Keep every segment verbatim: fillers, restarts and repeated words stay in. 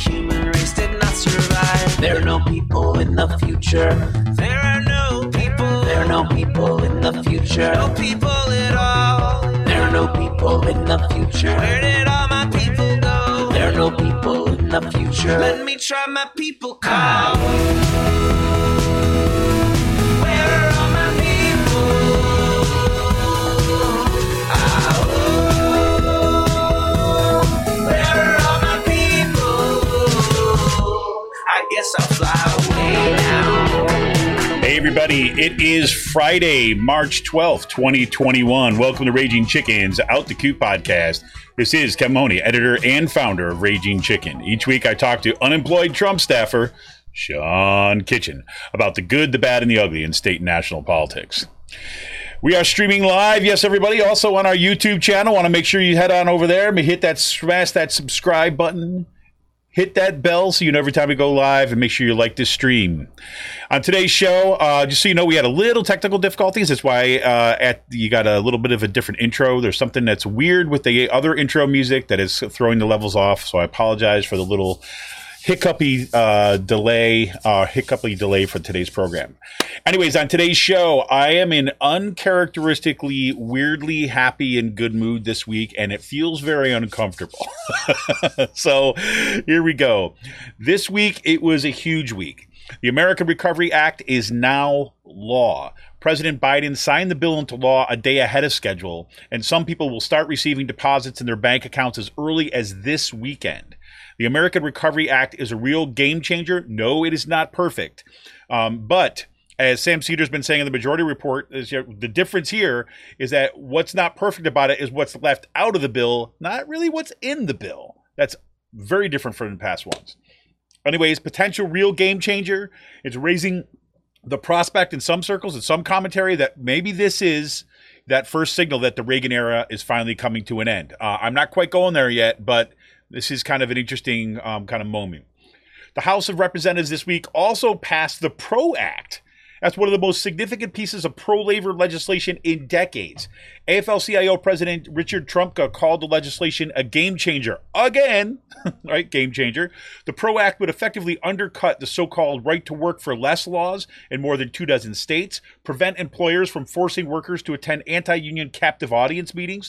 human race did not survive. There are no people in the future. There are no people. There are no people in the future. No people at all. There are no people in the future. Where did all my people go? There are no people in the future. Let me try my people call. Where are all my people? Oh, where are all my people? I guess I'll fly away now. Hey everybody, it is Friday, March twelfth, twenty twenty-one. Welcome to Raging Chicken's Out the Coop podcast. This is Kevin Mahoney, editor and founder of Raging Chicken. Each week I talk to unemployed Trump staffer Sean Kitchen about the good, the bad, and the ugly in state and national politics. We are streaming live, yes everybody, also on our YouTube channel. Want to make sure you head on over there, hit that, smash that subscribe button. Hit that bell so you know every time we go live, and make sure you like this stream. On today's show, uh, just so you know, we had a little technical difficulties. That's why uh, at you got a little bit of a different intro. There's something that's weird with the other intro music that is throwing the levels off. So I apologize for the little hiccupy uh, delay, uh, hiccupy delay for today's program. Anyways, on today's show, I am in uncharacteristically, weirdly happy and good mood this week, and it feels very uncomfortable. So here we go. This week, it was a huge week. The American Recovery Act is now law. President Biden signed the bill into law a day ahead of schedule, and some people will start receiving deposits in their bank accounts as early as this weekend. The American Recovery Act is a real game changer. No, it is not perfect. Um, but as Sam Cedars been saying in the majority report, is, you know, the difference here is that what's not perfect about it is what's left out of the bill, not really what's in the bill. That's very different from the past ones. Anyways, potential real game changer. It's raising the prospect in some circles, in some commentary, that maybe this is that first signal that the Reagan era is finally coming to an end. Uh, I'm not quite going there yet, but this is kind of an interesting um, kind of moment. The House of Representatives this week also passed the PRO Act. That's one of the most significant pieces of pro-labor legislation in decades. A F L C I O President Richard Trumka called the legislation a game changer. Again, right, game changer. The PRO Act would effectively undercut the so-called right to work for less laws in more than two dozen states, prevent employers from forcing workers to attend anti-union captive audience meetings,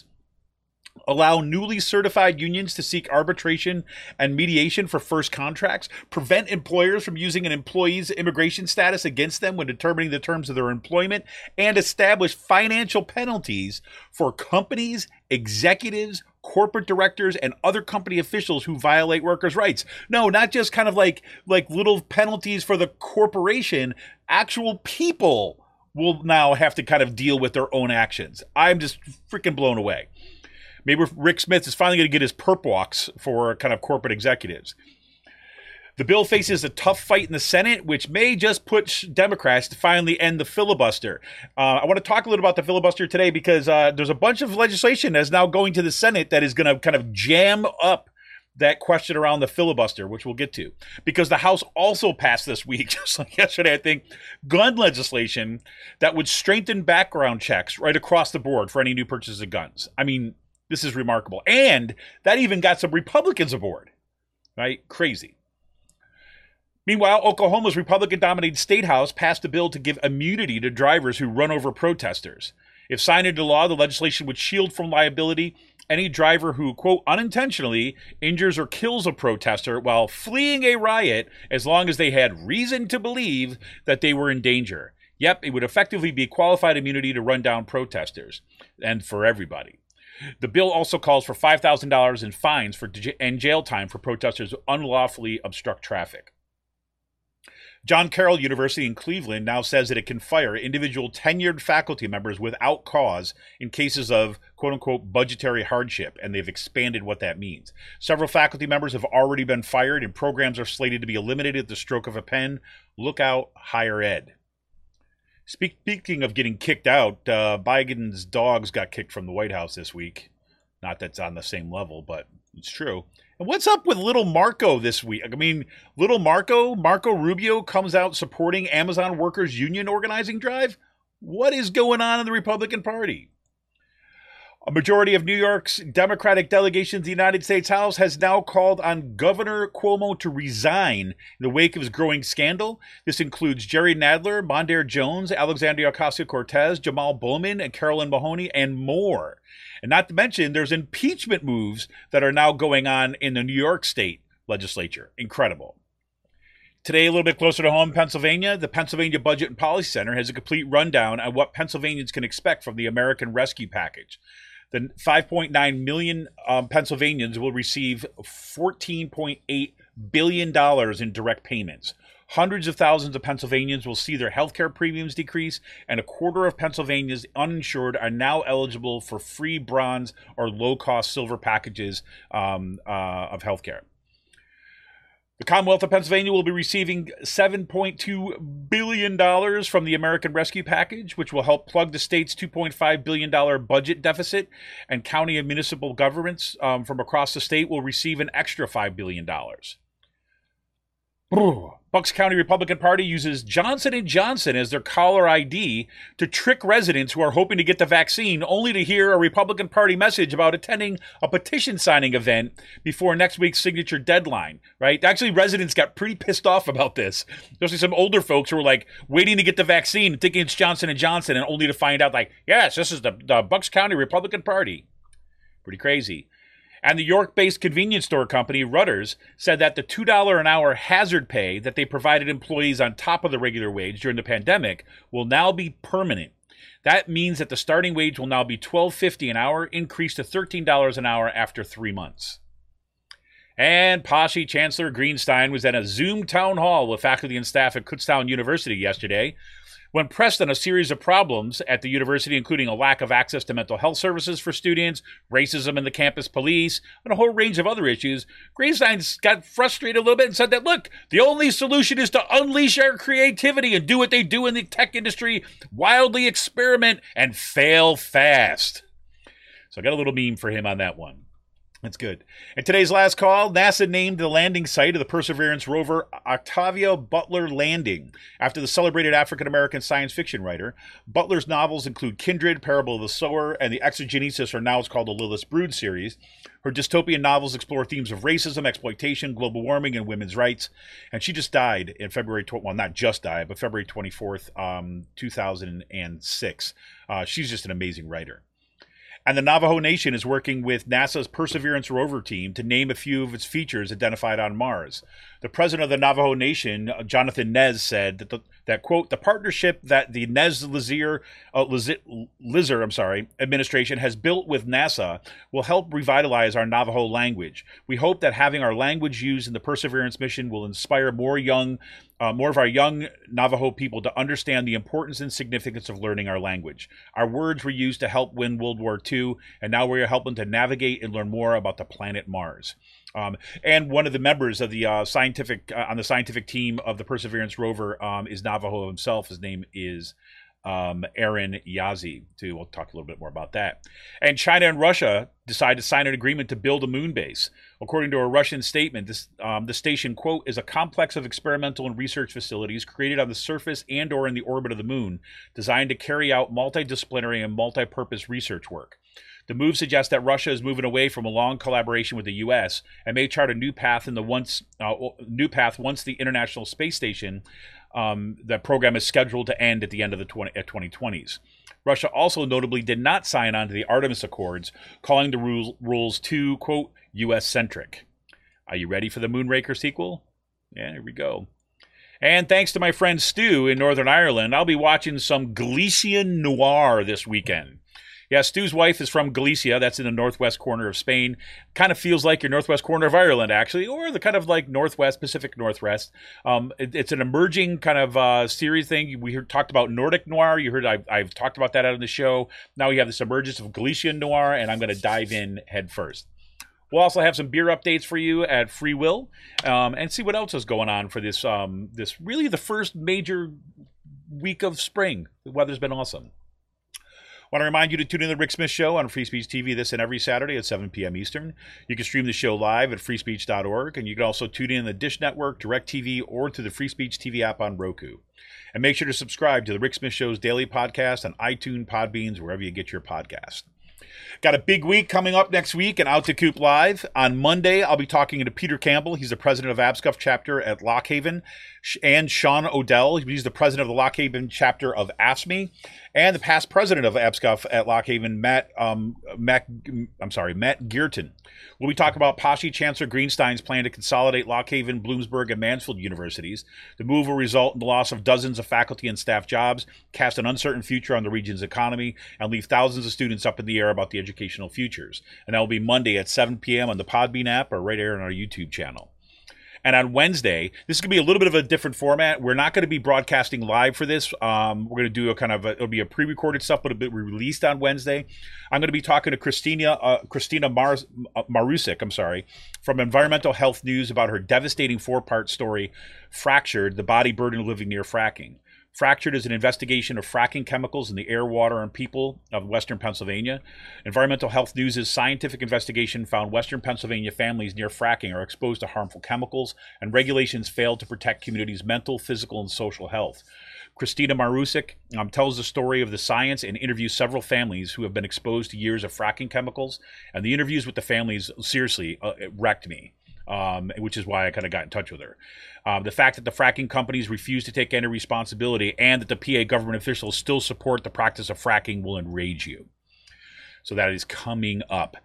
allow newly certified unions to seek arbitration and mediation for first contracts, prevent employers from using an employee's immigration status against them when determining the terms of their employment, and establish financial penalties for companies, executives, corporate directors, and other company officials who violate workers' rights. No, not just kind of like, like little penalties for the corporation. Actual people will now have to kind of deal with their own actions. I'm just freaking blown away. Maybe Rick Smith is finally going to get his perp walks for kind of corporate executives. The bill faces a tough fight in the Senate, which may just push Democrats to finally end the filibuster. Uh, I want to talk a little about the filibuster today because uh, there's a bunch of legislation that's now going to the Senate that is going to kind of jam up that question around the filibuster, which we'll get to. Because the House also passed this week, just like yesterday, I think, gun legislation that would strengthen background checks right across the board for any new purchases of guns. I mean, this is remarkable. And that even got some Republicans aboard, right? Crazy. Meanwhile, Oklahoma's Republican-dominated state house passed a bill to give immunity to drivers who run over protesters. If signed into law, the legislation would shield from liability any driver who, quote, unintentionally injures or kills a protester while fleeing a riot, as long as they had reason to believe that they were in danger. Yep, it would effectively be qualified immunity to run down protesters, and for everybody. The bill also calls for five thousand dollars in fines for and jail time for protesters who unlawfully obstruct traffic. John Carroll University in Cleveland now says that it can fire individual tenured faculty members without cause in cases of quote-unquote budgetary hardship, and they've expanded what that means. Several faculty members have already been fired, and programs are slated to be eliminated at the stroke of a pen. Look out, higher ed. Speaking of getting kicked out, uh, Biden's dogs got kicked from the White House this week. Not that's on the same level, but it's true. And what's up with little Marco this week? I mean, little Marco, Marco Rubio comes out supporting Amazon workers' union organizing drive? What is going on in the Republican Party? A majority of New York's Democratic delegations in the United States House has now called on Governor Cuomo to resign in the wake of his growing scandal. This includes Jerry Nadler, Mondaire Jones, Alexandria Ocasio-Cortez, Jamal Bowman, and Carolyn Mahoney, and more. And not to mention, there's impeachment moves that are now going on in the New York State legislature. Incredible. Today, a little bit closer to home, Pennsylvania, the Pennsylvania Budget and Policy Center has a complete rundown on what Pennsylvanians can expect from the American Rescue Package. The five point nine million um, Pennsylvanians will receive fourteen point eight billion dollars in direct payments. Hundreds of thousands of Pennsylvanians will see their health care premiums decrease, and a quarter of Pennsylvania's uninsured are now eligible for free bronze or low-cost silver packages um, uh, of health care. The Commonwealth of Pennsylvania will be receiving seven point two billion dollars from the American Rescue Package, which will help plug the state's two point five billion dollars budget deficit, and county and municipal governments um, from across the state will receive an extra five billion dollars. Bucks County Republican Party uses Johnson and Johnson as their caller I D to trick residents who are hoping to get the vaccine, only to hear a Republican Party message about attending a petition signing event before next week's signature deadline, right? Actually, residents got pretty pissed off about this, especially some older folks who were like waiting to get the vaccine and thinking it's Johnson and Johnson, and only to find out like, yes, this is the, the Bucks County Republican Party. Pretty crazy. And the York-based convenience store company, Rudders, said that the two dollars an hour hazard pay that they provided employees on top of the regular wage during the pandemic will now be permanent. That means that the starting wage will now be twelve fifty an hour, increased to thirteen dollars an hour after three months. And Posse Chancellor Greenstein was at a Zoom town hall with faculty and staff at Kutztown University yesterday. When pressed on a series of problems at the university, including a lack of access to mental health services for students, racism in the campus police, and a whole range of other issues, Greenstein got frustrated a little bit and said that, look, the only solution is to unleash our creativity and do what they do in the tech industry, wildly experiment and fail fast. So I got a little meme for him on that one. That's good. In today's last call, NASA named the landing site of the Perseverance rover Octavia Butler Landing, after the celebrated African-American science fiction writer. Butler's novels include Kindred, Parable of the Sower, and the Exogenesis, or now it's called the Lilith's Brood series. Her dystopian novels explore themes of racism, exploitation, global warming, and women's rights. And she just died in February, well, not just died, but February twenty-fourth, um, two thousand six. Uh, she's just an amazing writer. And the Navajo Nation is working with NASA's Perseverance rover team to name a few of its features identified on Mars. The president of the Navajo Nation, Jonathan Nez, said that, the, that quote, the partnership that the Nez Lizer, uh, Lizer I'm sorry, administration has built with NASA will help revitalize our Navajo language. We hope that having our language used in the Perseverance mission will inspire more young Uh, more of our young Navajo people to understand the importance and significance of learning our language. Our words were used to help win World War Two, and now we are helping to navigate and learn more about the planet Mars. Um, and one of the members of the uh, scientific uh, on the scientific team of the Perseverance rover um, is Navajo himself. His name is um, Aaron Yazzie. Too. We'll talk a little bit more about that. And China and Russia decided to sign an agreement to build a moon base. According to a Russian statement, this, um, the station, quote, is a complex of experimental and research facilities created on the surface and or in the orbit of the moon, designed to carry out multidisciplinary and multi-purpose research work. The move suggests that Russia is moving away from a long collaboration with the U S and may chart a new path in the once uh, new path once the International Space Station um, the program is scheduled to end at the end of the twenty twenties. Russia also notably did not sign on to the Artemis Accords, calling the rules, rules too, quote, U S-centric. Are you ready for the Moonraker sequel? Yeah, here we go. And thanks to my friend Stu in Northern Ireland, I'll be watching some Galician noir this weekend. Yeah, Stu's wife is from Galicia. That's in the northwest corner of Spain. Kind of feels like your northwest corner of Ireland, actually, or the kind of like northwest, Pacific Northwest. Um, it, it's an emerging kind of uh, series thing. We heard, talked about Nordic noir. You heard I've, I've talked about that out on the show. Now we have this emergence of Galician noir, and I'm going to dive in head first. We'll also have some beer updates for you at Free Will, um, and see what else is going on for this, um, this really the first major week of spring. The weather's been awesome. I want to remind you to tune in to the Rick Smith Show on Free Speech T V this and every Saturday at seven p.m. Eastern. You can stream the show live at free speech dot org, and you can also tune in the Dish Network, DirecTV, or to the Free Speech T V app on Roku. And make sure to subscribe to the Rick Smith Show's daily podcast on iTunes, Podbeans, wherever you get your podcast. Got a big week coming up next week and Out to Coop Live. On Monday, I'll be talking to Peter Campbell. He's the president of ABSCUF chapter at Lock Haven. And Sean Odell. He's the president of the Lock Haven chapter of AFSCME. And the past president of ABSCUF at Lock Haven, Matt, um, Matt, I'm sorry, Matt Geerton. We'll be talking about Posse Chancellor Greenstein's plan to consolidate Lock Haven, Bloomsburg, and Mansfield universities. The move will result in the loss of dozens of faculty and staff jobs, cast an uncertain future on the region's economy, and leave thousands of students up in the air about the educational futures. And that will be Monday at seven p.m. on the Podbean app or right here on our YouTube channel. And on Wednesday, this is going to be a little bit of a different format. We're not going to be broadcasting live for this. Um, we're going to do a kind of, a, it'll be a pre-recorded stuff, but it'll be released on Wednesday. I'm going to be talking to Christina uh, Christina Mar- Marusik, I'm sorry, from Environmental Health News about her devastating four-part story, Fractured, the Body Burden of Living Near Fracking. Fractured is an investigation of fracking chemicals in the air, water, and people of Western Pennsylvania. Environmental Health News' scientific investigation found Western Pennsylvania families near fracking are exposed to harmful chemicals, and regulations failed to protect communities' mental, physical, and social health. Christina Marusik um, tells the story of the science and interviews several families who have been exposed to years of fracking chemicals. And the interviews with the families, seriously, uh, it wrecked me. Um, which is why I kind of got in touch with her. Um, the fact that the fracking companies refuse to take any responsibility and that the P A government officials still support the practice of fracking will enrage you. So that is coming up.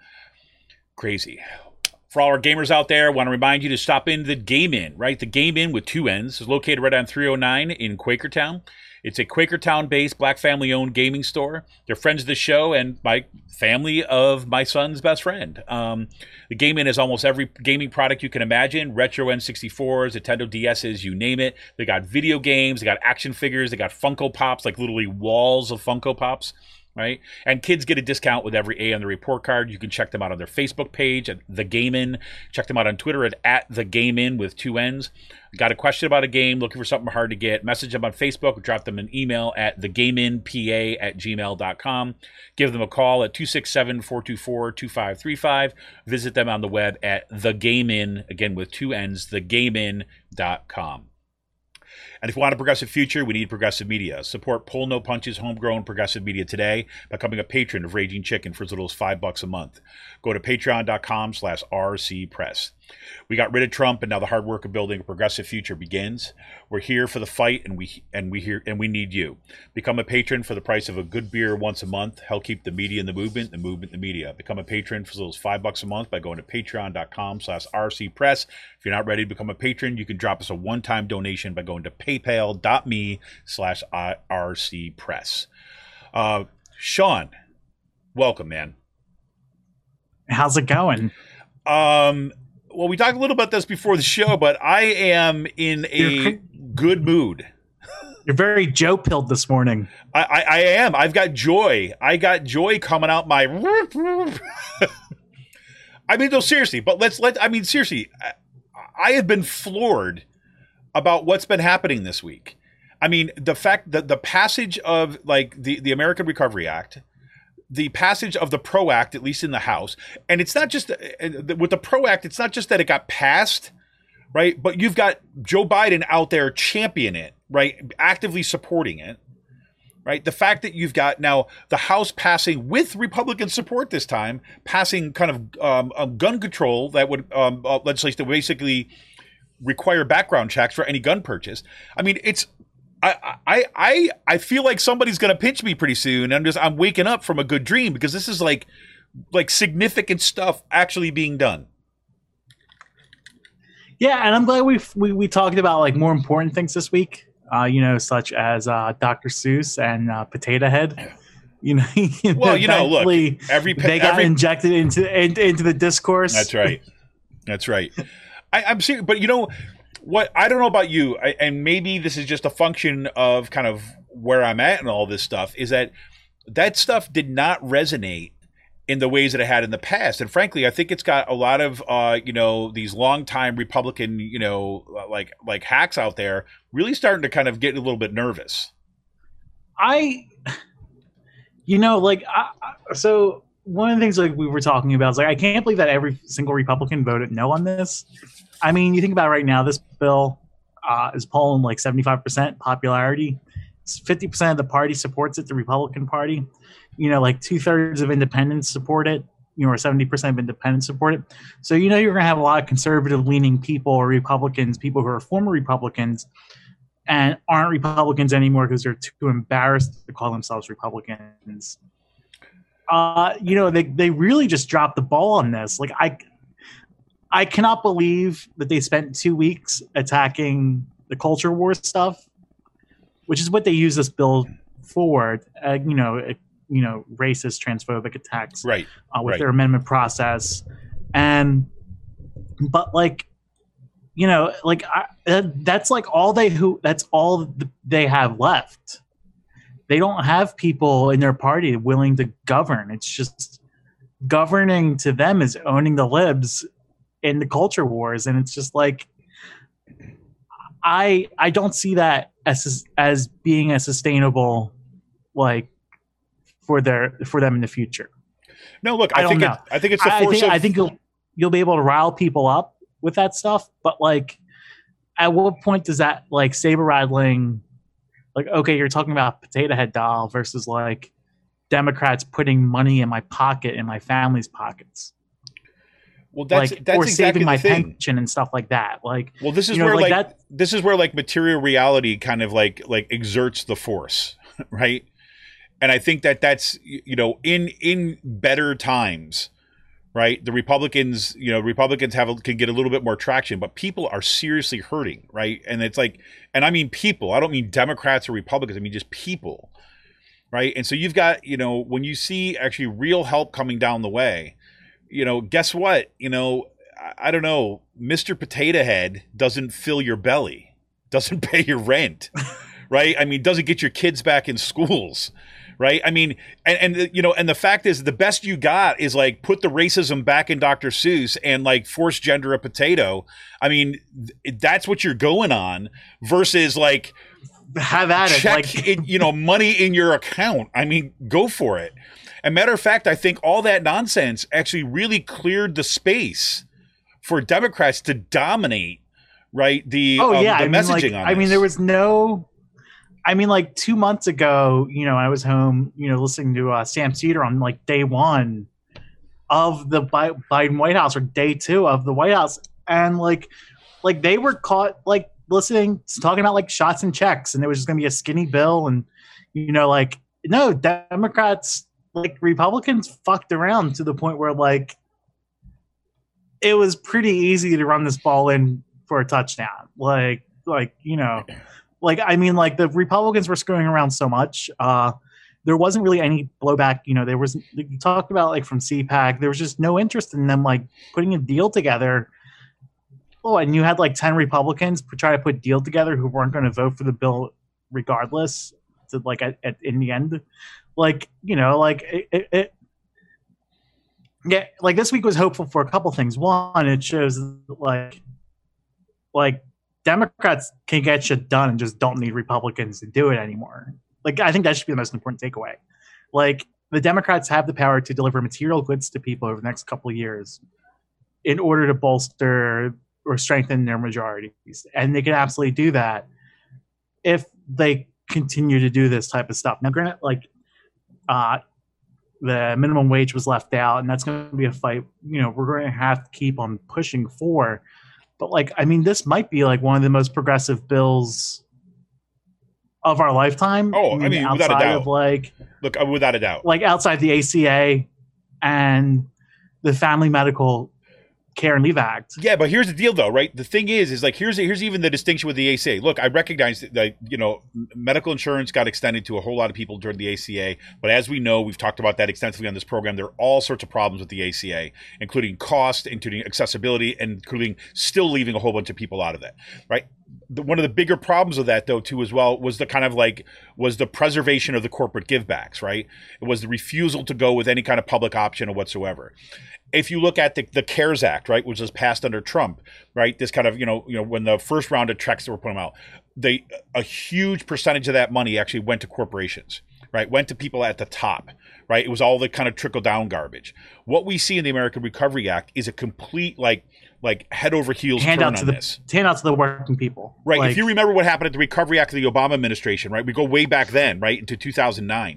Crazy. For all our gamers out there, I want to remind you to stop in the Game Inn, right? The Game Inn with two N's is located right on three oh nine in Quakertown. It's a Quakertown-based, black family-owned gaming store. They're friends of the show and my family of my son's best friend. Um, the Game Inn has almost every gaming product you can imagine, retro N sixty-fours, Nintendo D S's, you name it. They got video games, they got action figures, they got Funko Pops, like literally walls of Funko Pops. Right? And kids get a discount with every A on the report card. You can check them out on their Facebook page at The Game Inn. Check them out on Twitter at, at The Game Inn with two N's. Got a question about a game, looking for something hard to get, message them on Facebook or drop them an email at thegameinpa at gmail dot com. Give them a call at two six seven, four two four, two five three five. Visit them on the web at The Game Inn, again with two N's, the game in dot com. And if you want a progressive future, we need progressive media. Support Pull No Punches homegrown progressive media today by becoming a patron of Raging Chicken for as little as five bucks a month. Go to patreon.com slash rcpress. We got rid of Trump, and now the hard work of building a progressive future begins. We're here for the fight, and we and we here and we need you. Become a patron for the price of a good beer once a month. Help keep the media in the movement, the movement in the media. Become a patron for as little as five bucks a month by going to patreon.com slash rcpress. If you're not ready to become a patron, you can drop us a one-time donation by going to paypal.me slash rcpress. Uh, Sean, welcome, man. How's it going? Um. Well, we talked a little about this before the show, but I am in a You're, good mood. You're very Joe-pilled this morning. I, I, I am. I've got joy. I got joy coming out my. I mean, no, seriously. But let's let. I mean, seriously. I, I have been floored about what's been happening this week. I mean, the fact that the passage of like the, the American Recovery Act. The passage of the PRO Act, at least in the House, and it's not just with the PRO Act, it's not just that it got passed, right? But you've got Joe Biden out there championing it, right? Actively supporting it, right? The fact that you've got now the House passing with Republican support this time, passing kind of um, um, gun control that would um, uh, legislation that would basically require background checks for any gun purchase. I mean, it's. I, I I I feel like somebody's gonna pinch me pretty soon. I'm just I'm waking up from a good dream because this is like like significant stuff actually being done. Yeah, and I'm glad we we we talked about like more important things this week. Uh, you know, such as uh, Doctor Seuss and uh, Potato Head. You know, you well, you know, look, every they got every, injected into into the discourse. That's right. That's right. I, I'm serious, but you know. What I don't know about you, I, and maybe this is just a function of kind of where I'm at and all this stuff, is that that stuff did not resonate in the ways that it had in the past. And frankly, I think it's got a lot of, uh, you know, these longtime Republican, you know, like like hacks out there really starting to kind of get a little bit nervous. I, you know, like, I, so one of the things like we were talking about is like, I can't believe that every single Republican voted no on this. I mean, you think about it right now, this bill uh, is polling like seventy-five percent popularity. fifty percent of the party supports it, the Republican Party. you know, like two thirds of independents support it, you know, or seventy percent of independents support it. So, you know, you're going to have a lot of conservative leaning people or Republicans, people who are former Republicans and aren't Republicans anymore because they're too embarrassed to call themselves Republicans. Uh, you know, they, they really just dropped the ball on this. Like, I, I cannot believe that they spent two weeks attacking the culture war stuff, which is what they use this bill for. Uh, you know, it, you know, racist, transphobic attacks, right? Uh, with right. their amendment process, and but like, you know, like I, that's like all they who that's all they have left. They don't have people in their party willing to govern. It's just governing to them is owning the libs in the culture wars, and it's just like I I don't see that as as being a sustainable like for their for them in the future. No, look, I, I think don't it, know. I think it's the I force think, of, I think you'll you'll be able to rile people up with that stuff, but like at what point does that like saber rattling? Like, okay, you're talking about Potato Head doll versus like Democrats putting money in my pocket, in my family's pockets. Well, that's like, that's or exactly saving my the thing. pension and stuff like that. Like, well, this is you know, where like, like, that, this is where like material reality kind of like like exerts the force, right? And I think that that's you know in in better times, right? The Republicans, you know, Republicans have a, can get a little bit more traction, but people are seriously hurting, right? And it's like, and I mean people. I don't mean Democrats or Republicans. I mean just people, right? And so you've got, you know, when you see actually real help coming down the way, you know, guess what? You know, I, I don't know, Mister Potato Head doesn't fill your belly, doesn't pay your rent, right? I mean, doesn't get your kids back in schools. Right. I mean, and, and, you know, and the fact is the best you got is like put the racism back in Doctor Seuss and like force gender a potato. I mean, th- that's what you're going on versus like have at it. Check, like, in, you know, money in your account. I mean, go for it. And matter of fact, I think all that nonsense actually really cleared the space for Democrats to dominate. Right. The, oh, um, yeah. the I mean, messaging like, on I this. mean, there was no. I mean, like two months ago, you know, I was home, you know, listening to uh, Sam Cedar on like day one of the Bi- Biden White House or day two of the White House. And like, like they were caught like listening, talking about like shots and checks. And there was just going to be a skinny bill. And, you know, like, no, Democrats, like Republicans fucked around to the point where like it was pretty easy to run this ball in for a touchdown. Like, like, you know. Like, I mean, like, the Republicans were screwing around so much. Uh, there wasn't really any blowback. You know, there was, you talked about, like, from C PAC, there was just no interest in them, like, putting a deal together. Oh, and you had, like, ten Republicans try to put a deal together who weren't going to vote for the bill regardless, to, like, at, at, in the end. Like, you know, like, it, it, it yeah, like, this week was hopeful for a couple things. One, it shows, like, like, Democrats can get shit done and just don't need Republicans to do it anymore. Like, I think that should be the most important takeaway. Like, the Democrats have the power to deliver material goods to people over the next couple of years in order to bolster or strengthen their majorities. And they can absolutely do that if they continue to do this type of stuff. Now, granted, like, uh, the minimum wage was left out, and that's going to be a fight, you know, we're going to have to keep on pushing for. But, like, I mean, this might be, like, one of the most progressive bills of our lifetime. Oh, I mean, outside without a doubt. of, like, Look, uh, without a doubt. Like, outside the A C A and the Family Medical Care and Leave Act. Yeah, but here's the deal, though, right? The thing is, is like here's here's even the distinction with the A C A. Look, I recognize that, that you know medical insurance got extended to a whole lot of people during the A C A, but as we know, we've talked about that extensively on this program. There are all sorts of problems with the A C A, including cost, including accessibility, and including still leaving a whole bunch of people out of it, right? The, one of the bigger problems of that, though, too, as well, was the kind of like was the preservation of the corporate givebacks, right? It was the refusal to go with any kind of public option or whatsoever. If you look at the, the CARES Act, right, which was passed under Trump, right, this kind of, you know, you know, when the first round of checks that were putting out, they a huge percentage of that money actually went to corporations, right, went to people at the top, right? It was all the kind of trickle down garbage. What we see in the American Recovery Act is a complete like like head over heels turn on to the, this. Handout to the working people. Right. Like, if you remember what happened at the Recovery Act of the Obama administration, right, we go way back then, right, into two thousand nine.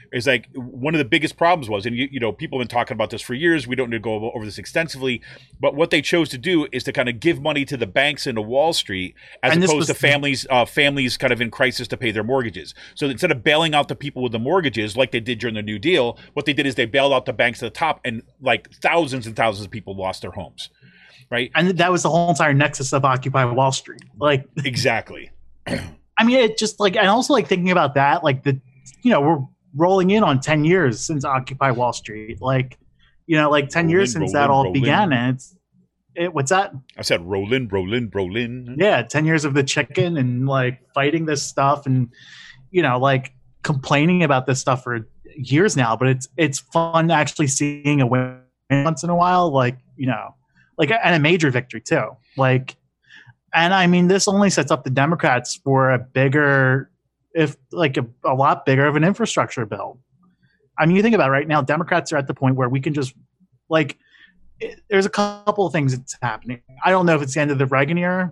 is like one of the biggest problems was, and you, you know, people have been talking about this for years. We don't need to go over this extensively, but what they chose to do is to kind of give money to the banks and to Wall Street as And this opposed was- to families, uh, families kind of in crisis to pay their mortgages. So instead of bailing out the people with the mortgages like they did during the New Deal, what they did is they bailed out the banks at the top, and like thousands and thousands of people lost their homes. Right? And that was the whole entire nexus of Occupy Wall Street. Like, Exactly. I mean, it just like, and also like thinking about that, like the, you know, we're rolling in on ten years since Occupy Wall Street. Like, you know, like ten years Rollin', since that rollin', all rollin'. began. And it's, it, what's that? I said rolling, rolling, rolling. Yeah, ten years of the chicken and like fighting this stuff and, you know, like complaining about this stuff for years now. But it's, it's fun actually seeing a win once in a while. Like, you know, like, and a major victory too. Like, and I mean, this only sets up the Democrats for a bigger, if like a, a lot bigger of an infrastructure bill. I mean, you think about it right now, Democrats are at the point where we can just like, it, there's a couple of things that's happening. I don't know if it's the end of the Reagan era,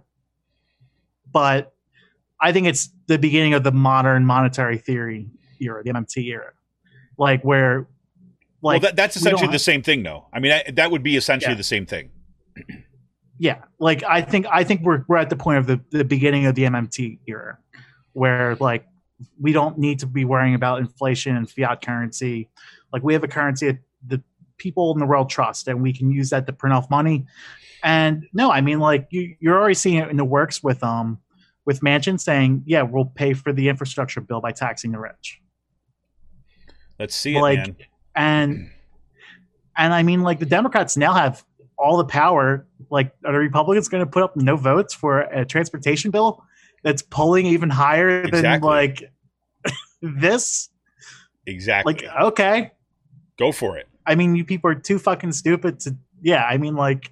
but I think it's the beginning of the modern monetary theory era, the M M T era, like where, like, well, that, that's we don't essentially have- the same thing, though. I mean, I, that would be essentially Yeah. the same thing. Yeah, like I think I think we're we're at the point of the, the beginning of the M M T era, where like we don't need to be worrying about inflation and fiat currency. Like we have a currency that the people in the world trust, and we can use that to print off money. And no, I mean like you you're already seeing it in the works with um with Manchin saying, yeah, we'll pay for the infrastructure bill by taxing the rich. Let's see it, Like, man. And and I mean like the Democrats now have all the power. Like, are the Republicans going to put up no votes for a transportation bill that's polling even higher than Exactly. like this? Exactly. Like, okay. Go for it. I mean, you people are too fucking stupid to. Yeah, I mean, like,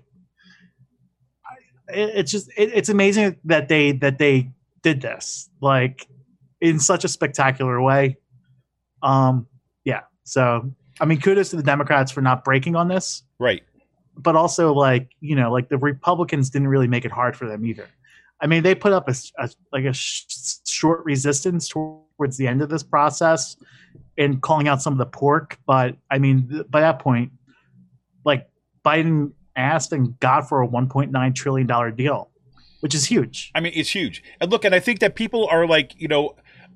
I- it, it's just it, it's amazing that they that they did this like in such a spectacular way. Um, yeah. So, I mean, kudos to the Democrats for not breaking on this. Right. But also like you know like the Republicans didn't really make it hard for them either. I mean they put up a, a like a sh- short resistance towards the end of this process in calling out some of the pork, but I mean th- by that point like Biden asked and got for a one point nine trillion dollar deal, which is huge. I mean, it's huge. And look, and I think that people are like, you know,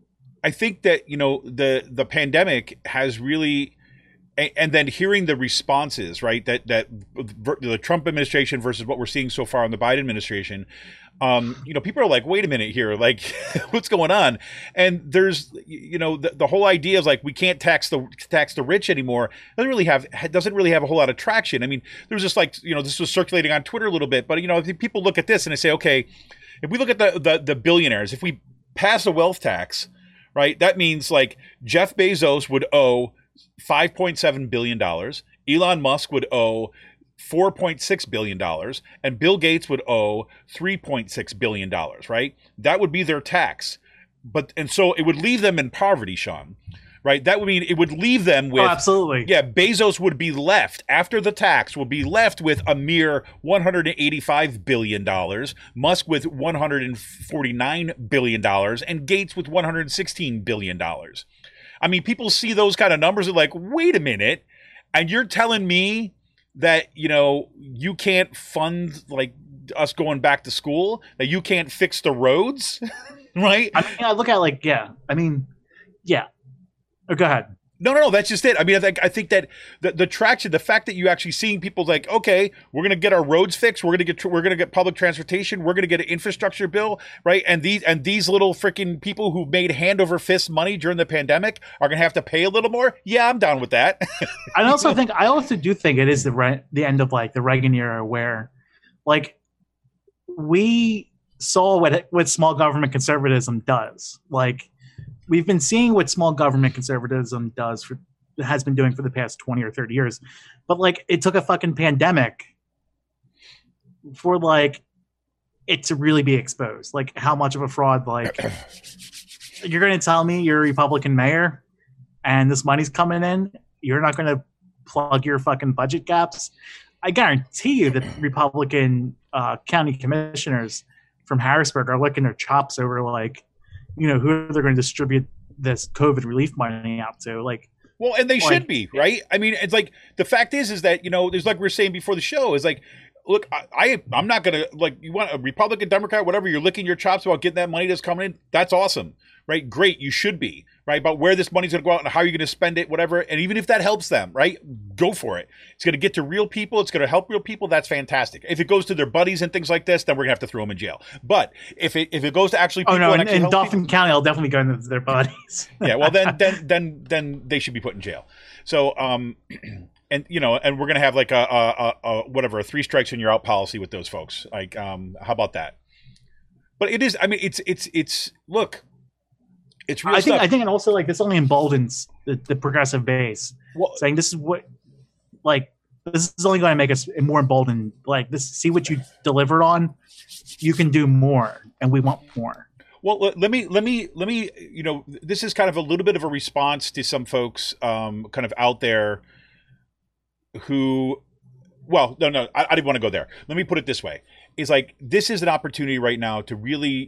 I think that, you know, the the pandemic has really, and, and then hearing the responses, right, that that the Trump administration versus what we're seeing so far in the Biden administration, um, you know, people are like, wait a minute here, like, what's going on? And there's, you know, the, the whole idea is like we can't tax the tax the rich anymore. Doesn't really have doesn't really have a whole lot of traction. I mean, there's just like, you know, this was circulating on Twitter a little bit, but you know, if people look at this and they say, okay, if we look at the the, the billionaires, if we pass a wealth tax, right, that means like Jeff Bezos would owe five point seven billion dollars. Elon Musk would owe four point six billion dollars, and Bill Gates would owe three point six billion dollars, right? That would be their tax. But and so it would leave them in poverty, Sean, right? That would mean it would leave them with Oh, absolutely. Yeah, Bezos would be left after the tax would be left with a mere one hundred eighty-five billion dollars, Musk with one hundred forty-nine billion dollars, and Gates with one hundred sixteen billion dollars. I mean, people see those kind of numbers and like, wait a minute, and you're telling me that, you know, you can't fund like us going back to school, that you can't fix the roads, right? I mean, I look at like yeah. I mean, yeah. Oh, go ahead. No, no, no. That's just it. I mean, I think I think that the, the traction, the fact that you actually seeing people like, okay, we're gonna get our roads fixed, we're gonna get we're gonna get public transportation, we're gonna get an infrastructure bill, right? And these and these little freaking people who made hand over fist money during the pandemic are gonna have to pay a little more. Yeah, I'm down with that. I also think I also do think it is the re- the end of like the Reagan era where, like, we saw what what small government conservatism does. Like, we've been seeing what small government conservatism does for has been doing for the past twenty or thirty years, but like it took a fucking pandemic for like it to really be exposed. Like how much of a fraud. Like you're going to tell me you're a Republican mayor and this money's coming in, you're not going to plug your fucking budget gaps. I guarantee you that Republican uh, county commissioners from Harrisburg are licking their chops over like, you know, who they're going to distribute this COVID relief money out to. Like, Well, and they Like, should be, right? I mean, it's like the fact is, is that you know, there's like we were saying before the show, is like, look, I, I I'm not gonna like you want a Republican, Democrat, whatever. You're licking your chops about getting that money that's coming in. That's awesome, right? Great, you should be, right? About where this money's gonna go out and how you're gonna spend it, whatever. And even if that helps them, right, go for it. It's gonna get to real people. It's gonna help real people. That's fantastic. If it goes to their buddies and things like this, then we're gonna have to throw them in jail. But if it if it goes to actually people oh no, and in, actually in help Dauphin people, County, I'll definitely go into their bodies. yeah, well then then then then they should be put in jail. So um and you know, and we're gonna have like a, a, a, a whatever a three strikes and you're out policy with those folks. Like, um, how about that? But it is. I mean, it's it's it's look, it's real I think stuff. I think, and also like this only emboldens the, the progressive base, Well, saying this is what, like, this is only going to make us more emboldened. Like, this, see what you delivered on, you can do more, and we want more. Well, let let me let me let me. You know, this is kind of a little bit of a response to some folks, um, kind of out there. Who, well, no, no, I, I didn't want to go there. Let me put it this way: is like this is an opportunity right now to really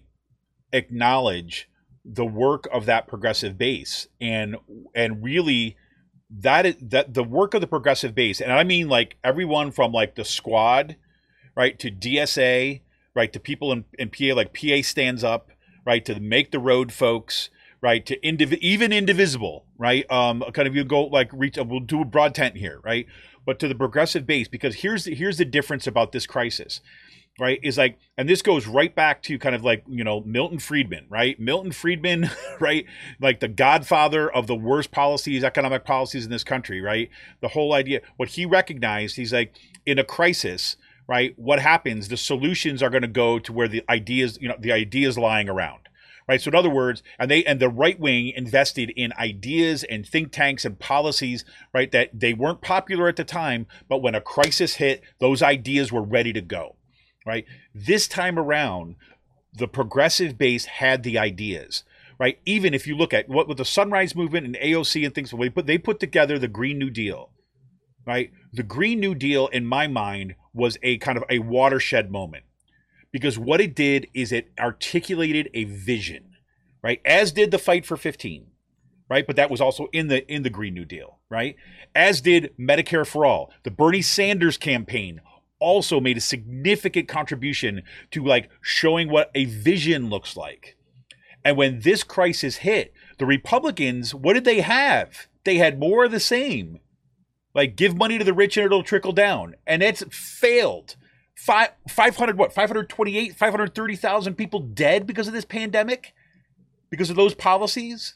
acknowledge the work of that progressive base, and and really that is that the work of the progressive base, and I mean like everyone from like the squad, right, to D S A, right, to people in, in P A, like P A Stands Up, right, to Make the Road folks, right, to indiv- even Indivisible, right, um, kind of you go like reach, we'll do a broad tent here, right, but to the progressive base, because here's the, here's the difference about this crisis, right, is like, and this goes right back to kind of like, you know, Milton Friedman, right, Milton Friedman, right, like the godfather of the worst policies, economic policies in this country, right, the whole idea, what he recognized, he's like, in a crisis, right, what happens, the solutions are going to go to where the ideas, you know, the ideas lying around. Right. So in other words, and they and the right wing invested in ideas and think tanks and policies, right, that they weren't popular at the time, but when a crisis hit, those ideas were ready to go. Right. This time around, the progressive base had the ideas. Right. Even if you look at what with the Sunrise Movement and A O C and things, they put they put together the Green New Deal. Right. The Green New Deal, in my mind, was a kind of a watershed moment. Because what it did is it articulated a vision, right? As did the Fight for fifteen, right? But that was also in the in the Green New Deal, right? As did Medicare for All. The Bernie Sanders campaign also made a significant contribution to like showing what a vision looks like. And when this crisis hit, the Republicans, what did they have? They had more of the same. Like give money to the rich and it'll trickle down. And it's failed. Five, 500, what, five hundred twenty-eight, five hundred thirty thousand people dead because of this pandemic? Because of those policies?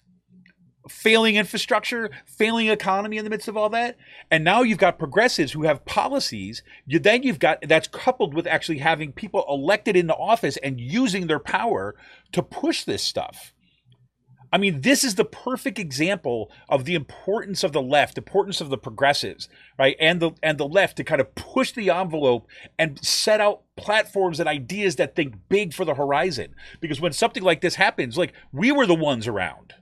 Failing infrastructure, failing economy in the midst of all that? And now you've got progressives who have policies. You, then you've got, that's coupled with actually having people elected into office and using their power to push this stuff. I mean, this is the perfect example of the importance of the left, the importance of the progressives, right, and the and the left to kind of push the envelope and set out platforms and ideas that think big for the horizon. Because when something like this happens, like we were the ones around,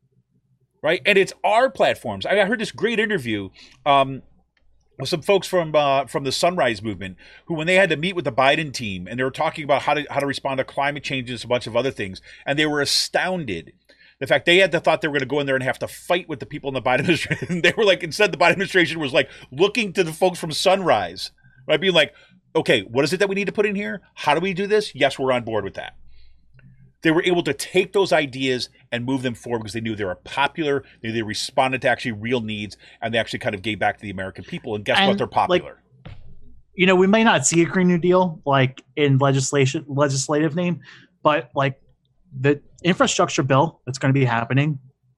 right, and it's our platforms. I heard this great interview um, with some folks from uh, from the Sunrise Movement who, when they had to meet with the Biden team, and they were talking about how to how to respond to climate change and a bunch of other things, and they were astounded. In fact, they had the thought they were going to go in there and have to fight with the people in the Biden administration. They were like, instead, the Biden administration was like looking to the folks from Sunrise, right? Being like, okay, what is it that we need to put in here? How do we do this? Yes, we're on board with that. They were able to take those ideas and move them forward because they knew they were popular, they, they responded to actually real needs, and they actually kind of gave back to the American people. And guess And, what? They're popular. Like, you know, we may not see a Green New Deal like in legislation, legislative name, but like the infrastructure bill that's going to be happening,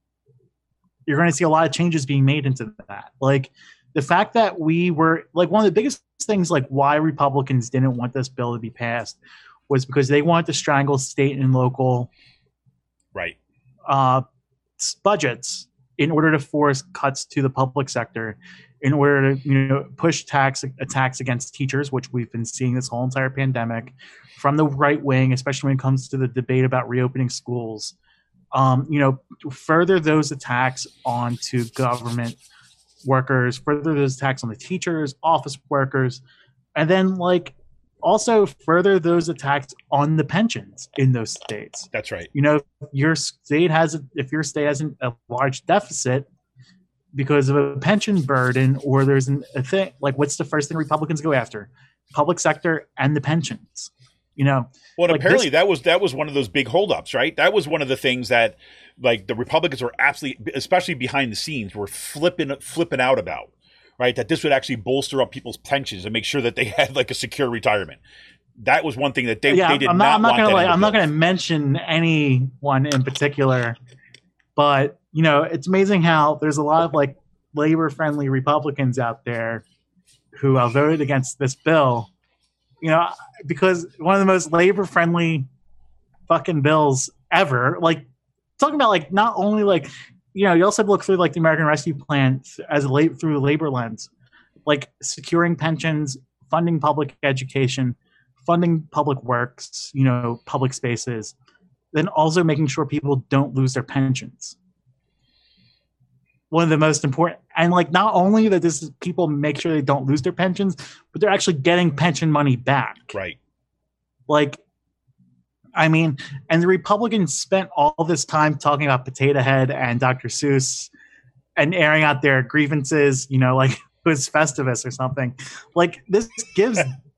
you're going to see a lot of changes being made into that. Like the fact that we were like one of the biggest things, like why Republicans didn't want this bill to be passed was because they wanted to strangle state and local right uh, budgets in order to force cuts to the public sector, in order to, you know, push tax attacks against teachers, which we've been seeing this whole entire pandemic from the right wing, especially when it comes to the debate about reopening schools. Um, you know, further those attacks onto government workers, further those attacks on the teachers, office workers, and then like also further those attacks on the pensions in those states. That's right. You know, if your state has a, if your state has an, a large deficit, because of a pension burden, or there's an, a thing like, what's the first thing Republicans go after? Public sector and the pensions. You know, well, like apparently this, that was that was one of those big holdups, right? That was one of the things that, like, the Republicans were absolutely, especially behind the scenes, were flipping flipping out about, right? That this would actually bolster up people's pensions and make sure that they had like a secure retirement. That was one thing that they, yeah, they did I'm not, not, I'm not want. gonna That like, I'm not bill. going to mention anyone in particular, but you know, it's amazing how there's a lot of like labor-friendly Republicans out there who uh, voted against this bill. You know, because one of the most labor-friendly fucking bills ever. Like, talking about like not only like, you know, you also have to look through like the American Rescue Plan as a la- through the labor lens, like securing pensions, funding public education, funding public works, you know, public spaces, then also making sure people don't lose their pensions. One of the most important, and like not only that this is people make sure they don't lose their pensions, but they're actually getting pension money back. Right. Like, I mean, and the Republicans spent all this time talking about Potato Head and Doctor Seuss and airing out their grievances, you know, like it was Festivus or something. Like, this gives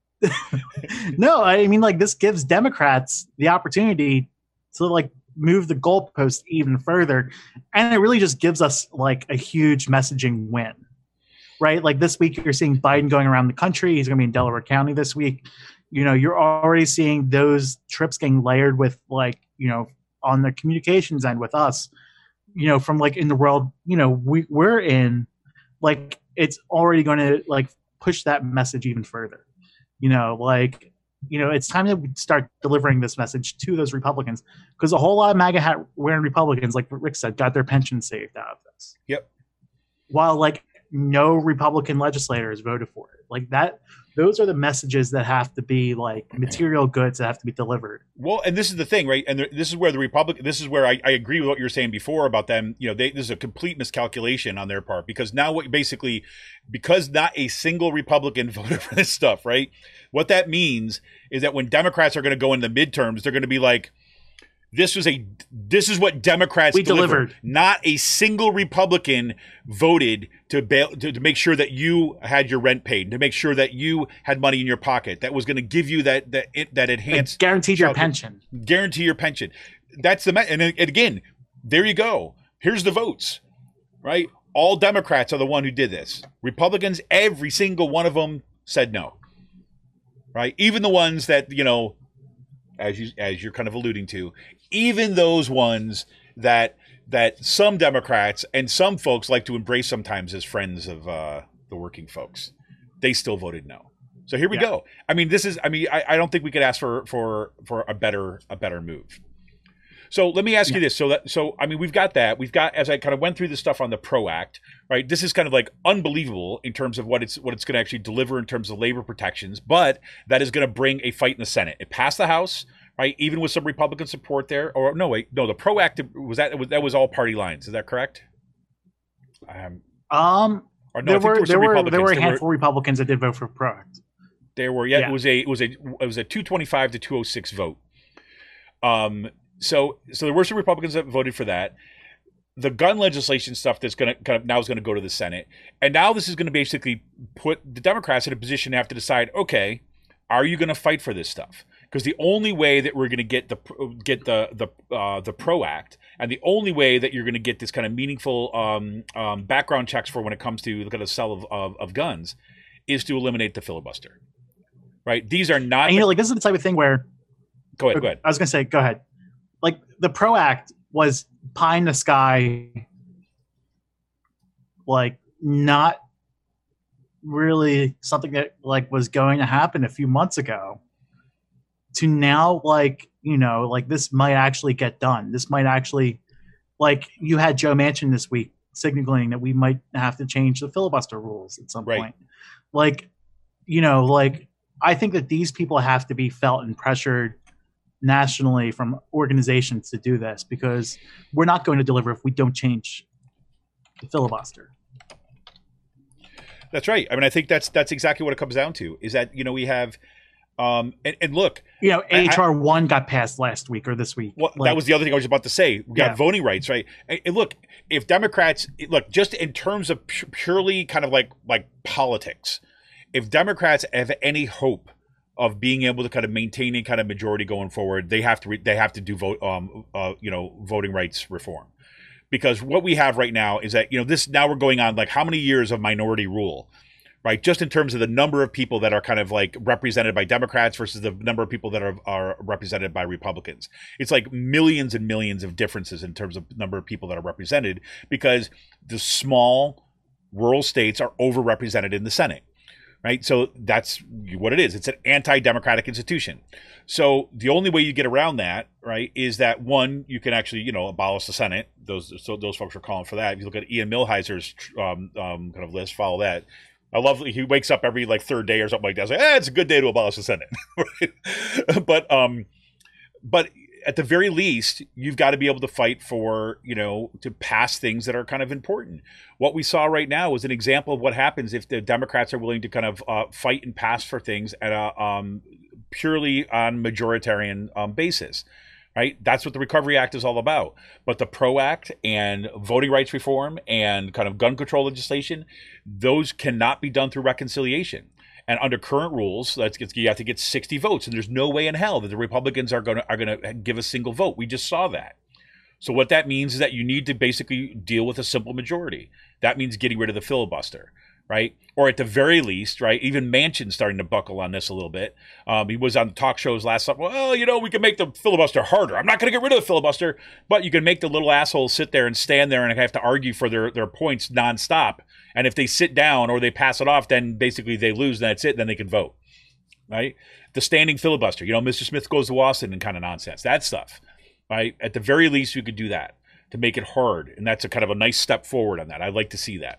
no, I mean, like, this gives Democrats the opportunity to like move the goalpost even further, and it really just gives us like a huge messaging win, right? Like this week you're seeing Biden going around the country. He's going to be in Delaware County this week. You know, you're already seeing those trips getting layered with like, you know, on the communications end with us, you know, from like in the world, you know, we, we're in, like, it's already going to like push that message even further, you know, like, you know, it's time to start delivering this message to those Republicans, because a whole lot of MAGA hat wearing Republicans, like Rick said, got their pension saved out of this. Yep. While like no Republican legislators voted for it. Like that, those are the messages that have to be like material goods that have to be delivered. Well, and this is the thing, right? And the, this is where the Republic, this is where I, I agree with what you were saying before about them. You know, they, this is a complete miscalculation on their part, because now what basically, because not a single Republican voted for this stuff, right? What that means is that when Democrats are going to go into the midterms, they're going to be like, this was a, this is what Democrats We delivered. delivered. Not a single Republican voted to bail, to, to make sure that you had your rent paid, to make sure that you had money in your pocket that was going to give you that that that enhanced, Like guaranteed your childcare- pension. guarantee your pension. That's the me- and, and again, there you go. Here's the votes, right? All Democrats are the one who did this. Republicans, every single one of them said no, right? Even the ones that, you know, as you as you're kind of alluding to, even those ones that that some Democrats and some folks like to embrace sometimes as friends of uh, the working folks, they still voted no. So here we Yeah. go. I mean, this is. I mean, I, I don't think we could ask for for for a better a better move. So let me ask you this. So that so I mean, we've got that. We've got, as I kind of went through the stuff on the PRO Act, right? This is kind of like unbelievable in terms of what it's what it's going to actually deliver in terms of labor protections, but that is going to bring a fight in the Senate. It passed the House, right? Even with some Republican support there. Or no, wait, no, the PRO Act was that was, that was all party lines. Is that correct? Um, Um, or no, I there think were some there were Republicans. there were a There handful of Republicans that did vote for PRO Act. There were, yeah, Yeah. it was a it was a it was a two twenty-five to two oh six vote. Um, so so there were some Republicans that voted for that. The gun legislation stuff that's going to kind of now is going to go to the Senate, and now this is going to basically put the Democrats in a position to have to decide: okay, are you going to fight for this stuff? Because the only way that we're going to get the get the the uh, the PRO Act, and the only way that you're going to get this kind of meaningful um, um, background checks for when it comes to look at a sale of, of, of guns, is to eliminate the filibuster. Right? These are not. And you know, like this is the type of thing where go ahead. Go ahead. I was gonna say, go ahead. Like the PRO Act was pie in the sky, like not really something that like was going to happen a few months ago, to now, like, you know, like this might actually get done. This might actually, like, you had Joe Manchin this week signaling that we might have to change the filibuster rules at some Right. point. Like, you know, like I think that these people have to be felt and pressured nationally from organizations to do this, because we're not going to deliver if we don't change the filibuster. That's right. I mean, I think that's that's exactly what it comes down to. Is that, you know, we have Um, and, and look, you know, H R one got passed last week or this week. Well, like, that was the other thing I was about to say. We got yeah. voting rights, right? And, and look, if Democrats look just in terms of pu- purely kind of like like politics, if Democrats have any hope of being able to kind of maintain a kind of majority going forward, they have to re- they have to do vote um uh you know voting rights reform, because what we have right now is that you know this now we're going on like how many years of minority rule. Right, just in terms of the number of people that are kind of like represented by Democrats versus the number of people that are, are represented by Republicans. It's like millions and millions of differences in terms of number of people that are represented because the small rural states are overrepresented in the Senate. Right, so that's what it is. It's an anti-democratic institution. So the only way you get around that, right, is that one, you can actually, you know, abolish the Senate. Those so those folks are calling for that. If you look at Ian Millhiser's um, um, kind of list, follow that. I love he wakes up every like third day or something like that. It's like, eh, it's a good day to abolish the Senate, right? But um, but at the very least, you've got to be able to fight for you know to pass things that are kind of important. What we saw right now was an example of what happens if the Democrats are willing to kind of uh, fight and pass for things at a um, purely on majoritarian um, basis. Right, that's what the Recovery Act is all about. But the PRO Act and voting rights reform and kind of gun control legislation, those cannot be done through reconciliation. And under current rules, that's you have to get sixty votes, and there's no way in hell that the Republicans are going to are going to give a single vote. We just saw that. So what that means is that you need to basically deal with a simple majority. That means getting rid of the filibuster. Right, or at the very least, right, even Manchin's starting to buckle on this a little bit. Um, he was on talk shows last summer. Well, you know, we can make the filibuster harder. I'm not going to get rid of the filibuster, but you can make the little assholes sit there and stand there and have to argue for their, their points nonstop. And if they sit down or they pass it off, then basically they lose. And that's it. Then they can vote. Right, the standing filibuster. You know, Mister Smith goes to Washington kind of nonsense. That stuff. Right, at the very least, you could do that to make it hard, and that's a kind of a nice step forward on that. I'd like to see that.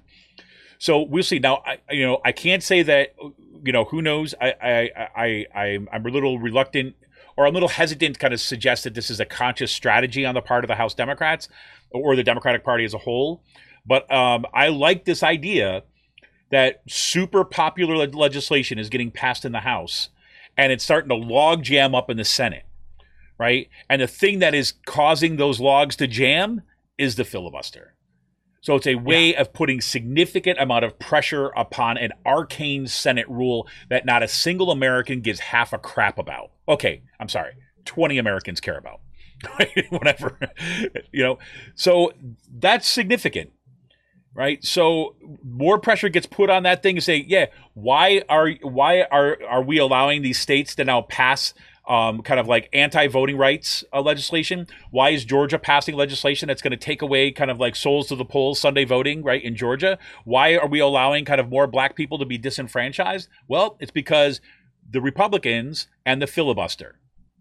So we'll see. Now, I, you know, I can't say that, you know, who knows? I, I, I, I, I'm a little reluctant or I'm a little hesitant to kind of suggest that this is a conscious strategy on the part of the House Democrats or the Democratic Party as a whole. But um, I like this idea that super popular le- legislation is getting passed in the House and it's starting to log jam up in the Senate, right? And the thing that is causing those logs to jam is the filibuster. So it's a way yeah. of putting significant amount of pressure upon an arcane Senate rule that not a single American gives half a crap about. Okay, I'm sorry, twenty Americans care about, whatever, you know. So that's significant, right? So more pressure gets put on that thing to say, yeah, why are why are are we allowing these states to now pass Um, kind of like anti-voting rights uh, legislation? Why is Georgia passing legislation that's going to take away kind of like souls to the polls Sunday voting, right, in Georgia? Why are we allowing kind of more black people to be disenfranchised? Well, it's because the Republicans and the filibuster,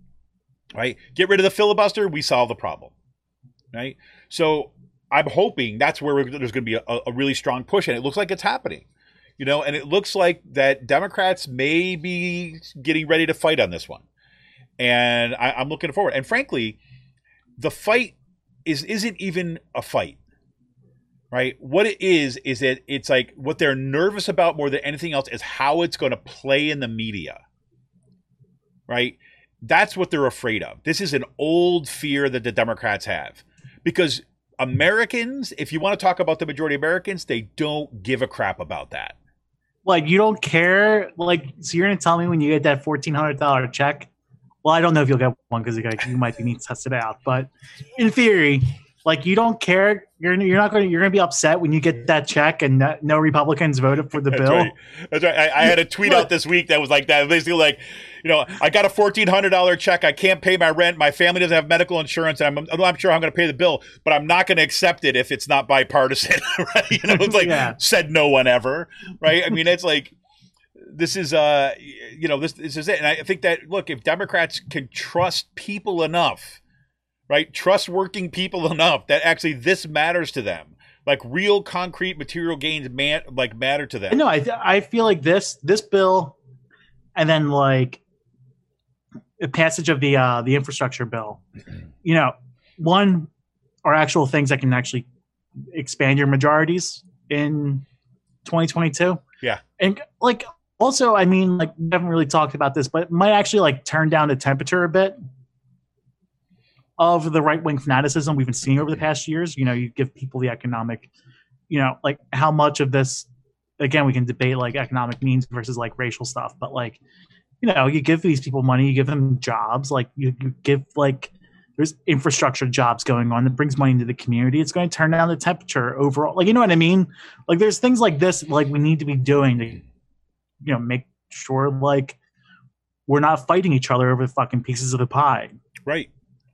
right? Get rid of the filibuster, we solve the problem, right? So I'm hoping that's where we're, there's going to be a, a really strong push, and it looks like it's happening. You know, and it looks like that Democrats may be getting ready to fight on this one. And I, I'm looking forward. And frankly, the fight is, isn't even a fight, right? What it is, is that it's like what they're nervous about more than anything else is how it's going to play in the media, right? That's what they're afraid of. This is an old fear that the Democrats have. Because Americans, if you want to talk about the majority of Americans, they don't give a crap about that. Like, you don't care? Like, so you're going to tell me when you get that fourteen hundred dollars check? Well, I don't know if you'll get one because you might be need to test it out. But in theory, like, you don't care. You're you're not going to you're going to be upset when you get that check and no, no Republicans voted for the That's bill. Right. That's right. I, I had a tweet out this week that was like that. Basically, like, you know, I got a fourteen hundred dollars check. I can't pay my rent. My family doesn't have medical insurance, and I'm I'm sure I'm going to pay the bill, but I'm not going to accept it if it's not bipartisan. Right? You know, it's like yeah. said no one ever. Right? I mean, it's like. This is, uh, you know, this this is it. And I think that, look, if Democrats can trust people enough, right, trust working people enough that actually this matters to them, like real concrete material gains man, like matter to them. No, I I feel like this this bill and then like the passage of the uh, the infrastructure bill, you know, one are actual things that can actually expand your majorities in twenty twenty-two. Yeah. And like, Also, I mean, like we haven't really talked about this, but it might actually like turn down the temperature a bit of the right wing fanaticism we've been seeing over the past years. You know, you give people the economic, you know, like how much of this. Again, we can debate like economic means versus like racial stuff, but like, you know, you give these people money, you give them jobs, like you, you give like there's infrastructure jobs going on that brings money into the community. It's going to turn down the temperature overall. Like, you know what I mean? Like there's things like this, like we need to be doing to, you know, make sure like we're not fighting each other over fucking pieces of the pie. Right.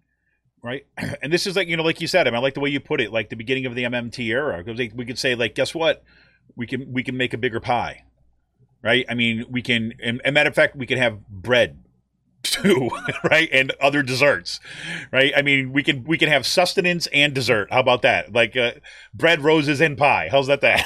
Right. And this is like, you know, like you said, I mean, I like the way you put it, like the beginning of the M M T era, because we could say like, guess what? We can we can make a bigger pie, right? I mean, we can, and, and matter of fact, we can have bread too, right? And other desserts, right? I mean, we can we can have sustenance and dessert. How about that? Like uh, bread, roses, and pie. How's that? That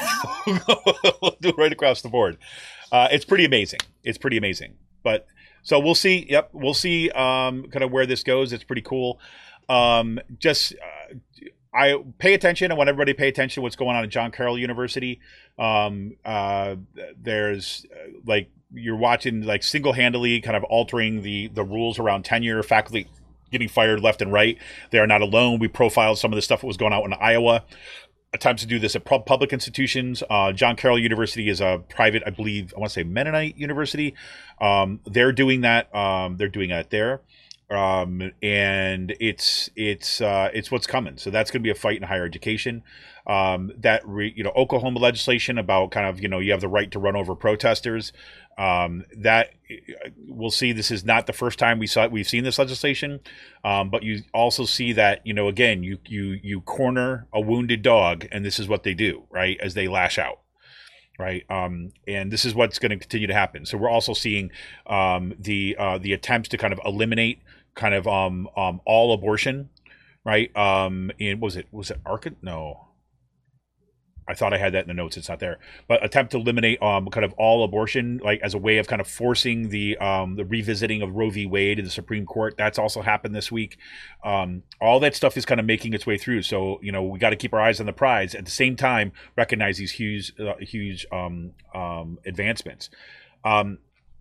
we'll do it right across the board. Uh, it's pretty amazing. It's pretty amazing. But so we'll see. Yep, we'll see. Um, kind of where this goes. It's pretty cool. Um, just. Uh, I pay attention. I want everybody to pay attention to what's going on at John Carroll University. Um, uh, there's uh, like you're watching like single-handedly kind of altering the the rules around tenure, faculty getting fired left and right. They are not alone. We profiled some of the stuff that was going on in Iowa. Attempts to do this at public institutions. Uh, John Carroll University is a private, I believe, I want to say Mennonite university. Um, they're doing that. Um, they're doing that there. Um, and it's, it's, uh, it's what's coming. So that's going to be a fight in higher education. Um, that, re, you know, Oklahoma legislation about kind of, you know, you have the right to run over protesters. Um, that we'll see. This is not the first time we saw we've seen this legislation. Um, but you also see that, you know, again, you, you, you corner a wounded dog, and this is what they do, right? As they lash out. Right. Um, and this is what's going to continue to happen. So we're also seeing um, the uh, the attempts to kind of eliminate kind of um, um, all abortion. Right. Um, in was it was it Arkansas? No, I thought I had that in the notes. It's not there. But attempt to eliminate um, kind of all abortion, like as a way of kind of forcing the um, the revisiting of Roe v. Wade in the Supreme Court. That's also happened this week. Um, all that stuff is kind of making its way through. So, you know, we got to keep our eyes on the prize. At the same time, recognize these huge, uh, huge um, um, advancements. Um,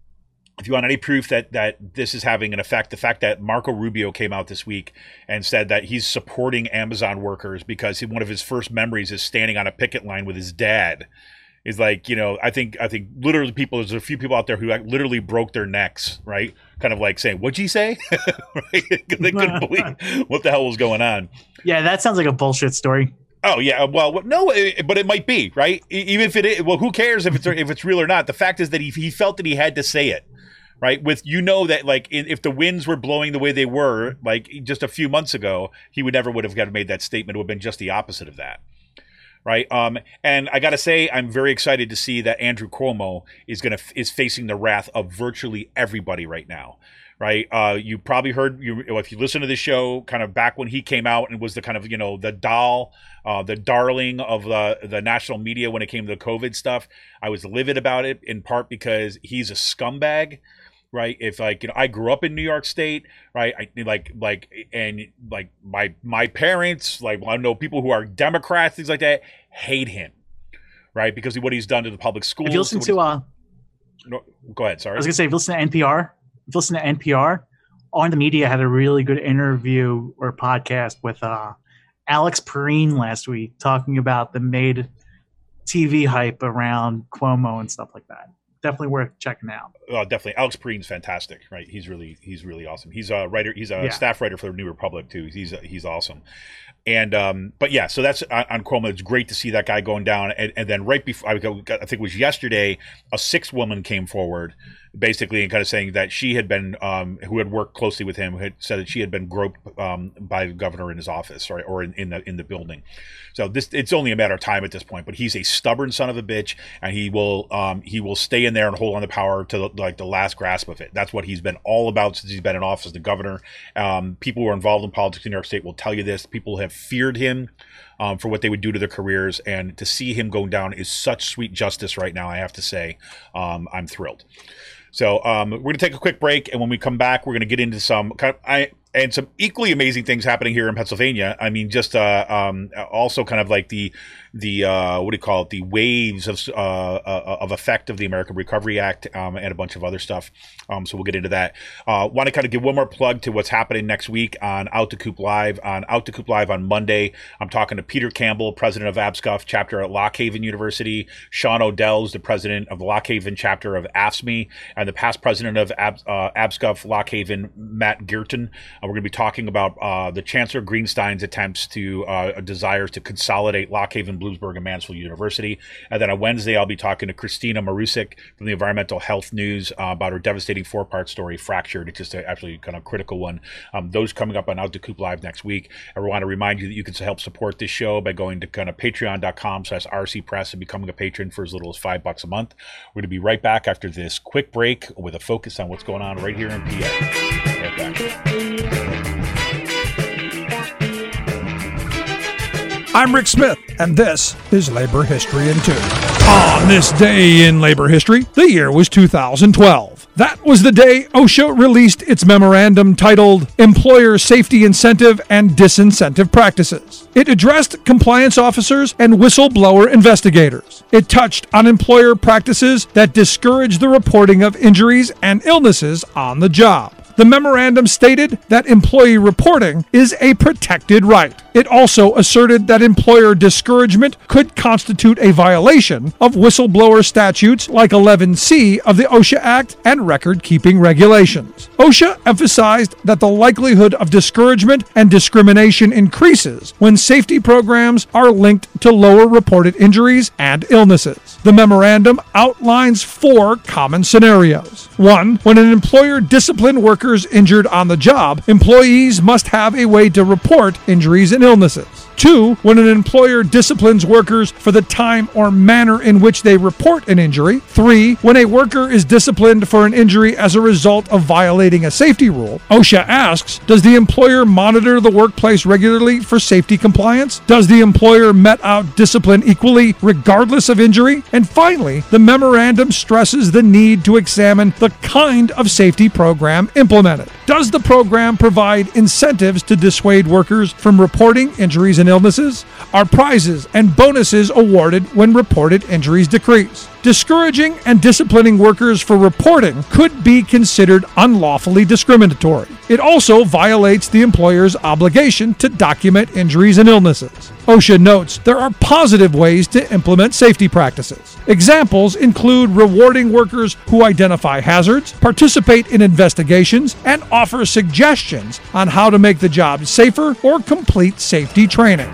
if you want any proof that that this is having an effect, the fact that Marco Rubio came out this week and said that he's supporting Amazon workers because he, one of his first memories is standing on a picket line with his dad. Is like, you know, I think I think literally people, there's a few people out there who literally broke their necks, right? Kind of like saying, what'd you say? Right? They couldn't believe what the hell was going on. Yeah, that sounds like a bullshit story. Oh yeah, well, no, it, but it might be, right? Even if it is, well, who cares if it's if it's real or not? The fact is that he he felt that he had to say it. Right. With, you know, that like if the winds were blowing the way they were, like just a few months ago, he would never would have got made that statement. It would have been just the opposite of that. Right. Um, and I got to say, I'm very excited to see that Andrew Cuomo is going to is facing the wrath of virtually everybody right now. Right. Uh, you probably heard, you if you listen to the show kind of back when he came out and was the kind of, you know, the doll, uh, the darling of the, the national media when it came to the COVID stuff. I was livid about it in part because he's a scumbag. Right. If like, you know, I grew up in New York State, right. I like, like, and like my, my parents, like I know people who are Democrats, things like that, hate him. Right. Because of what he's done to the public schools. If you listen to, uh, no, go ahead. Sorry. I was gonna say, if you listen to N P R, if you listen to N P R, On the Media had a really good interview or podcast with, uh, Alex Perrine last week talking about the made T V hype around Cuomo and stuff like that. Definitely worth checking out. Oh, definitely. Alex Perine's fantastic, right? He's really, he's really awesome. He's a writer. He's a Yeah. staff writer for the New Republic too. He's he's awesome. And um, but yeah, so that's on, on Cuomo. It's great to see that guy going down. And, and then right before, I think it was yesterday, a sixth woman came forward, basically, and kind of saying that she had been, um, who had worked closely with him, had said that she had been groped um, by the governor in his office, right, or in, in the in the building. So this, it's only a matter of time at this point. But he's a stubborn son of a bitch, and he will um, he will stay in there and hold on to power to the, like the last grasp of it. That's what he's been all about since he's been in office as the governor. Um, people who are involved in politics in New York State will tell you this. People have feared him um, for what they would do to their careers, and to see him go down is such sweet justice right now. I have to say, um, I'm thrilled. So um, we're going to take a quick break, and when we come back, we're going to get into some kind of, I and some equally amazing things happening here in Pennsylvania. I mean, just uh, um, also kind of like the the uh, what do you call it? The waves of uh, uh, of effect of the American Recovery Act um, and a bunch of other stuff. Um, so we'll get into that. Uh, want to kind of give one more plug to what's happening next week on Out to Coop Live. On Out to Coop Live on Monday, I'm talking to Peter Campbell, president of ABSCUF chapter at Lock Haven University. Sean O'Dell's the president of the Lock Haven chapter of A F S M E, and the past president of Ab- uh, ABSCUF Lock Haven, Matt Geerton. Uh, we're going to be talking about uh, the Chancellor Greenstein's attempts to uh, desires to consolidate Lock Haven, Bloomsburg, and Mansfield University. And then on Wednesday, I'll be talking to Christina Marusik from the Environmental Health News uh, about her devastating four-part story, Fractured. It's just a actually kind of critical one. Um, those coming up on Out to Coop Live next week. And we want to remind you that you can help support this show by going to kind of patreon.com slash RC Press and becoming a patron for as little as five bucks a month. We're going to be right back after this quick break with a focus on what's going on right here in P A. Right back. I'm Rick Smith, and this is Labor History in Two. On this day in labor history, the year was two thousand twelve. That was the day OSHA released its memorandum titled Employer Safety Incentive and Disincentive Practices. It addressed compliance officers and whistleblower investigators. It touched on employer practices that discourage the reporting of injuries and illnesses on the job. The memorandum stated that employee reporting is a protected right. It also asserted that employer discouragement could constitute a violation of whistleblower statutes like eleven C of the OSHA Act and record-keeping regulations. OSHA emphasized that the likelihood of discouragement and discrimination increases when safety programs are linked to lower reported injuries and illnesses. The memorandum outlines four common scenarios. One, when an employer disciplined workers injured on the job, employees must have a way to report injuries and illnesses. Two, when an employer disciplines workers for the time or manner in which they report an injury. Three, when a worker is disciplined for an injury as a result of violating a safety rule. OSHA asks, does the employer monitor the workplace regularly for safety compliance? Does the employer met out discipline equally regardless of injury? And finally, the memorandum stresses the need to examine the kind of safety program implemented. Does the program provide incentives to dissuade workers from reporting injuries and illnesses? Are prizes and bonuses awarded when reported injuries decrease? Discouraging and disciplining workers for reporting could be considered unlawfully discriminatory. It also violates the employer's obligation to document injuries and illnesses. OSHA notes there are positive ways to implement safety practices. Examples include rewarding workers who identify hazards, participate in investigations, and offer suggestions on how to make the job safer or complete safety training.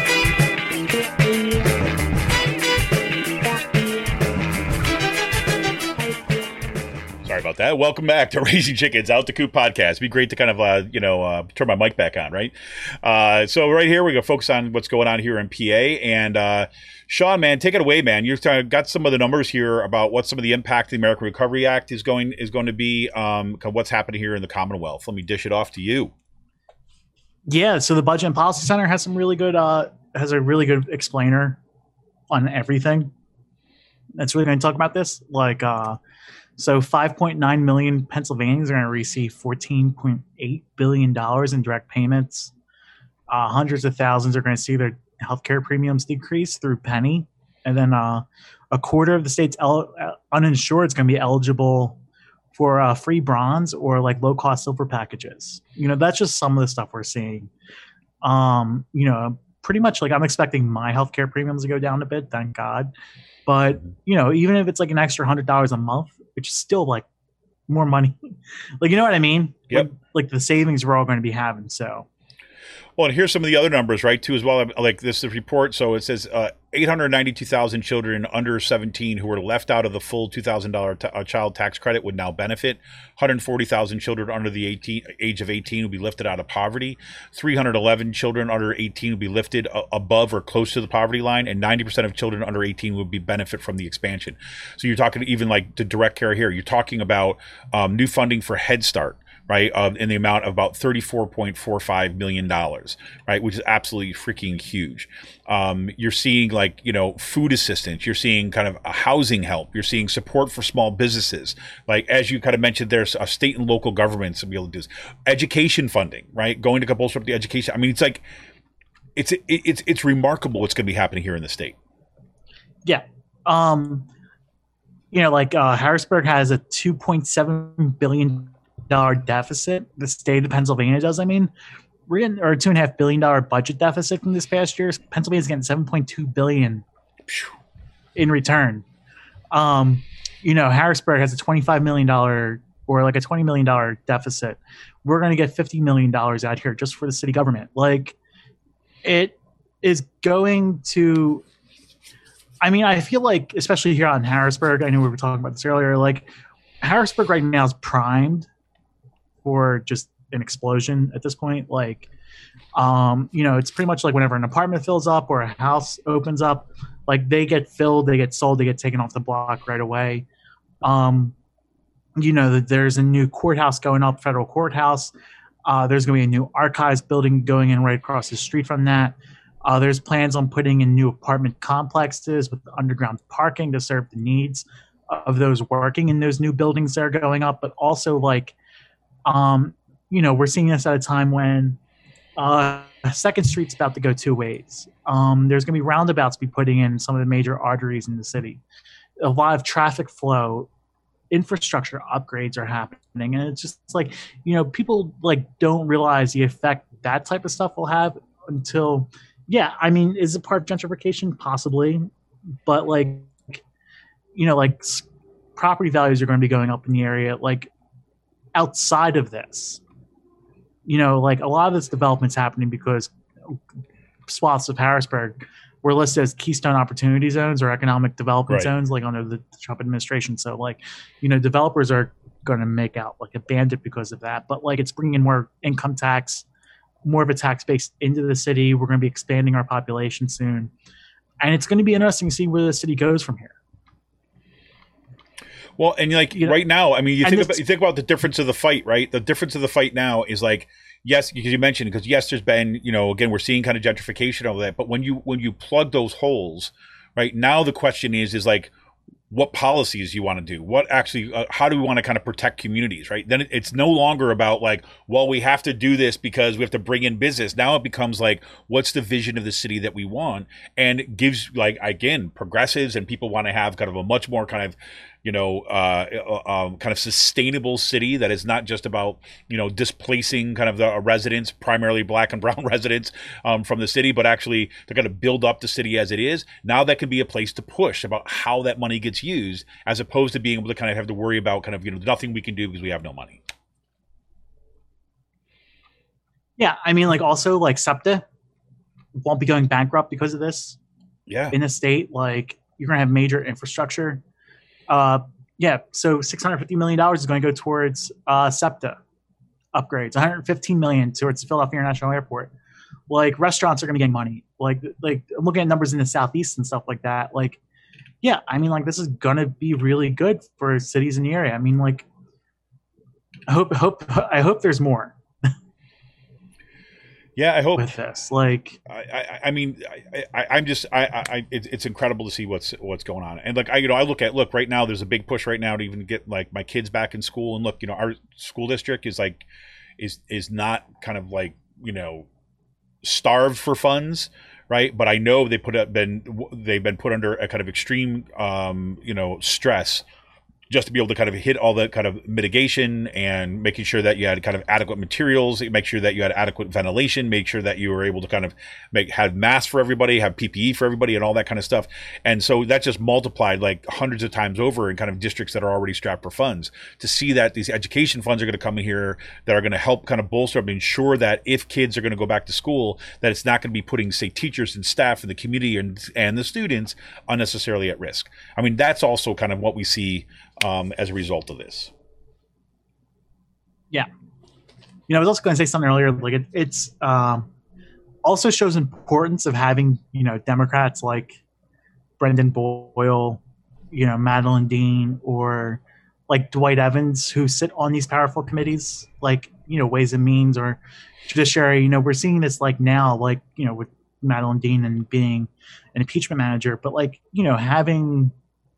Sorry about that. Welcome back to Raising Chickens Out the Coop podcast. It'd be great to kind of, uh, you know, uh, turn my mic back on, right? Uh, so right here, we're going to focus on what's going on here in P A. And uh, Sean, man, take it away, man. You've got some of the numbers here about what some of the impact the American Recovery Act is going is going to be, um, what's happening here in the Commonwealth. Let me dish it off to you. Yeah, so the Budget and Policy Center has some really good, uh, has a really good explainer on everything. That's really going to talk about this. Like, uh, So five point nine million Pennsylvanians are going to receive fourteen point eight billion dollars in direct payments. Uh, hundreds of thousands are going to see their healthcare premiums decrease through Penny. And then uh, a quarter of the state's el- uninsured is going to be eligible for uh, free bronze or like low-cost silver packages. You know, that's just some of the stuff we're seeing. Um, you know, pretty much like I'm expecting my healthcare premiums to go down a bit, thank God. But, you know, even if it's like an extra one hundred dollars a month, which is still like more money. Like, you know what I mean? Yep. Like, like the savings we're all going to be having. So, well, and here's some of the other numbers, right, too, as well. Like this report. So it says uh, eight hundred ninety-two thousand children under seventeen who were left out of the full two thousand dollars t- uh, child tax credit would now benefit. one hundred forty thousand children under the eighteen, age of eighteen will be lifted out of poverty. three hundred eleven children under eighteen will be lifted uh, above or close to the poverty line, and ninety percent of children under eighteen will be benefit from the expansion. So you're talking even like the direct care here. You're talking about um, new funding for Head Start, right, um, in the amount of about thirty-four point four five million dollars, right, which is absolutely freaking huge. Um, you're seeing like, you know, food assistance, you're seeing kind of a housing help, you're seeing support for small businesses. Like, as you kind of mentioned, there's a state and local governments to be able to do this. Education funding, right, going to bolster up the education. I mean, it's like, it's, it, it's, it's remarkable what's going to be happening here in the state. Yeah. Um, you know, like uh, Harrisburg has a two point seven billion dollars deficit. The state of Pennsylvania does, I mean, we're getting, or a two and a half billion dollar budget deficit from this past year. Pennsylvania's getting seven point two billion in return. Um, you know, Harrisburg has a twenty-five million dollars or like a twenty million dollars deficit. We're going to get fifty million dollars out here just for the city government. Like, it is going to, I mean, I feel like, especially here on Harrisburg, I know we were talking about this earlier, like Harrisburg right now is primed for just an explosion at this point. Like, um, you know, it's pretty much like whenever an apartment fills up or a house opens up, like they get filled, they get sold, they get taken off the block right away. Um, you know, there's a new courthouse going up, federal courthouse. Uh, there's going to be a new archives building going in right across the street from that. Uh, there's plans on putting in new apartment complexes with underground parking to serve the needs of those working in those new buildings that are going up. But also, like, um, you know, we're seeing this at a time when uh, Second Street's about to go two ways. Um, there's going to be roundabouts be putting in some of the major arteries in the city. A lot of traffic flow, infrastructure upgrades are happening. And it's just like, you know, people like don't realize the effect that type of stuff will have until, yeah, I mean, is it part of gentrification? Possibly. But like, you know, like property values are going to be going up in the area. Like outside of this, you know, like a lot of this development's happening because swaths of Harrisburg were listed as Keystone Opportunity Zones or economic development Right. zones, like under the Trump administration. So like, you know, developers are going to make out like a bandit because of that. But like, it's bringing in more income tax, more of a tax base into the city. We're going to be expanding our population soon. And it's going to be interesting to see where the city goes from here. Well, and like You know, right now, I mean, you and think this- about you think about the difference of the fight, right? The difference of the fight now is like, yes, because you mentioned, because yes, there's been, you know, again, we're seeing kind of gentrification over that, but when you when you plug those holes, right now, the question is is like, what policies you want to do, what actually, uh, how do we want to kind of protect communities, right? Then it, it's no longer about like, well, we have to do this because we have to bring in business. Now it becomes like, what's the vision of the city that we want? And it gives like, again, progressives and people want to have kind of a much more kind of, you know, uh, uh, um, kind of sustainable city that is not just about, you know, displacing kind of the residents, primarily black and brown residents um, from the city, but actually to kind of build up the city as it is. Now that can be a place to push about how that money gets used, as opposed to being able to kind of have to worry about kind of, you know, nothing we can do because we have no money. Yeah, I mean, like also like SEPTA won't be going bankrupt because of this. Yeah. In the state, like you're gonna have major infrastructure. Uh, yeah, so six hundred fifty million dollars is going to go towards uh, SEPTA upgrades. one hundred fifteen million dollars towards the Philadelphia International Airport. Like restaurants are going to be getting money. Like, like I'm looking at numbers in the southeast and stuff like that. Like, yeah, I mean, like this is going to be really good for cities in the area. I mean, like, I hope, hope, I hope there's more. Yeah, I hope with this. Like, I, I, I mean, I, I, I'm just, I, I, it's, it's incredible to see what's, what's going on. And like, I, you know, I look at, look, right now, there's a big push right now to even get like my kids back in school. And look, you know, our school district is like, is, is not kind of like, you know, starved for funds. Right. But I know they put up, been, they've been put under a kind of extreme, um, you know, stress, just to be able to kind of hit all the kind of mitigation and making sure that you had kind of adequate materials, make sure that you had adequate ventilation, make sure that you were able to kind of make, have masks for everybody, have P P E for everybody and all that kind of stuff. And so that just multiplied like hundreds of times over in kind of districts that are already strapped for funds. To see that these education funds are going to come in here that are going to help kind of bolster up and ensure that if kids are going to go back to school, that it's not going to be putting, say, teachers and staff in the community and, and the students unnecessarily at risk. I mean, that's also kind of what we see Um, as a result of this. Yeah. You know, I was also going to say something earlier, like it, it's um, also shows importance of having, you know, Democrats like Brendan Boyle, you know, Madeline Dean, or like Dwight Evans who sit on these powerful committees, like, you know, Ways and Means or Judiciary. You know, we're seeing this like now, like, you know, with Madeline Dean and being an impeachment manager, but like, you know, having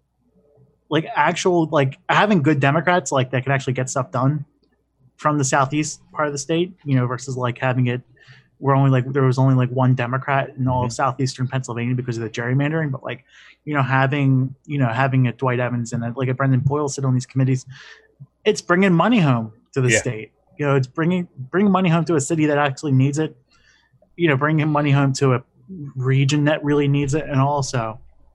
like actual, like having good Democrats like that can actually get stuff done from the Southeast part of the state, you know, versus like having it, we're only like, there was only like one Democrat in all of Southeastern Pennsylvania because of the gerrymandering. But like, you know, having, you know, having a Dwight Evans and a, like a Brendan Boyle sit on these committees, it's bringing money home to the Yeah. state. You know, it's bringing, bringing money home to a city that actually needs it, you know, bringing money home to a region that really needs it. And also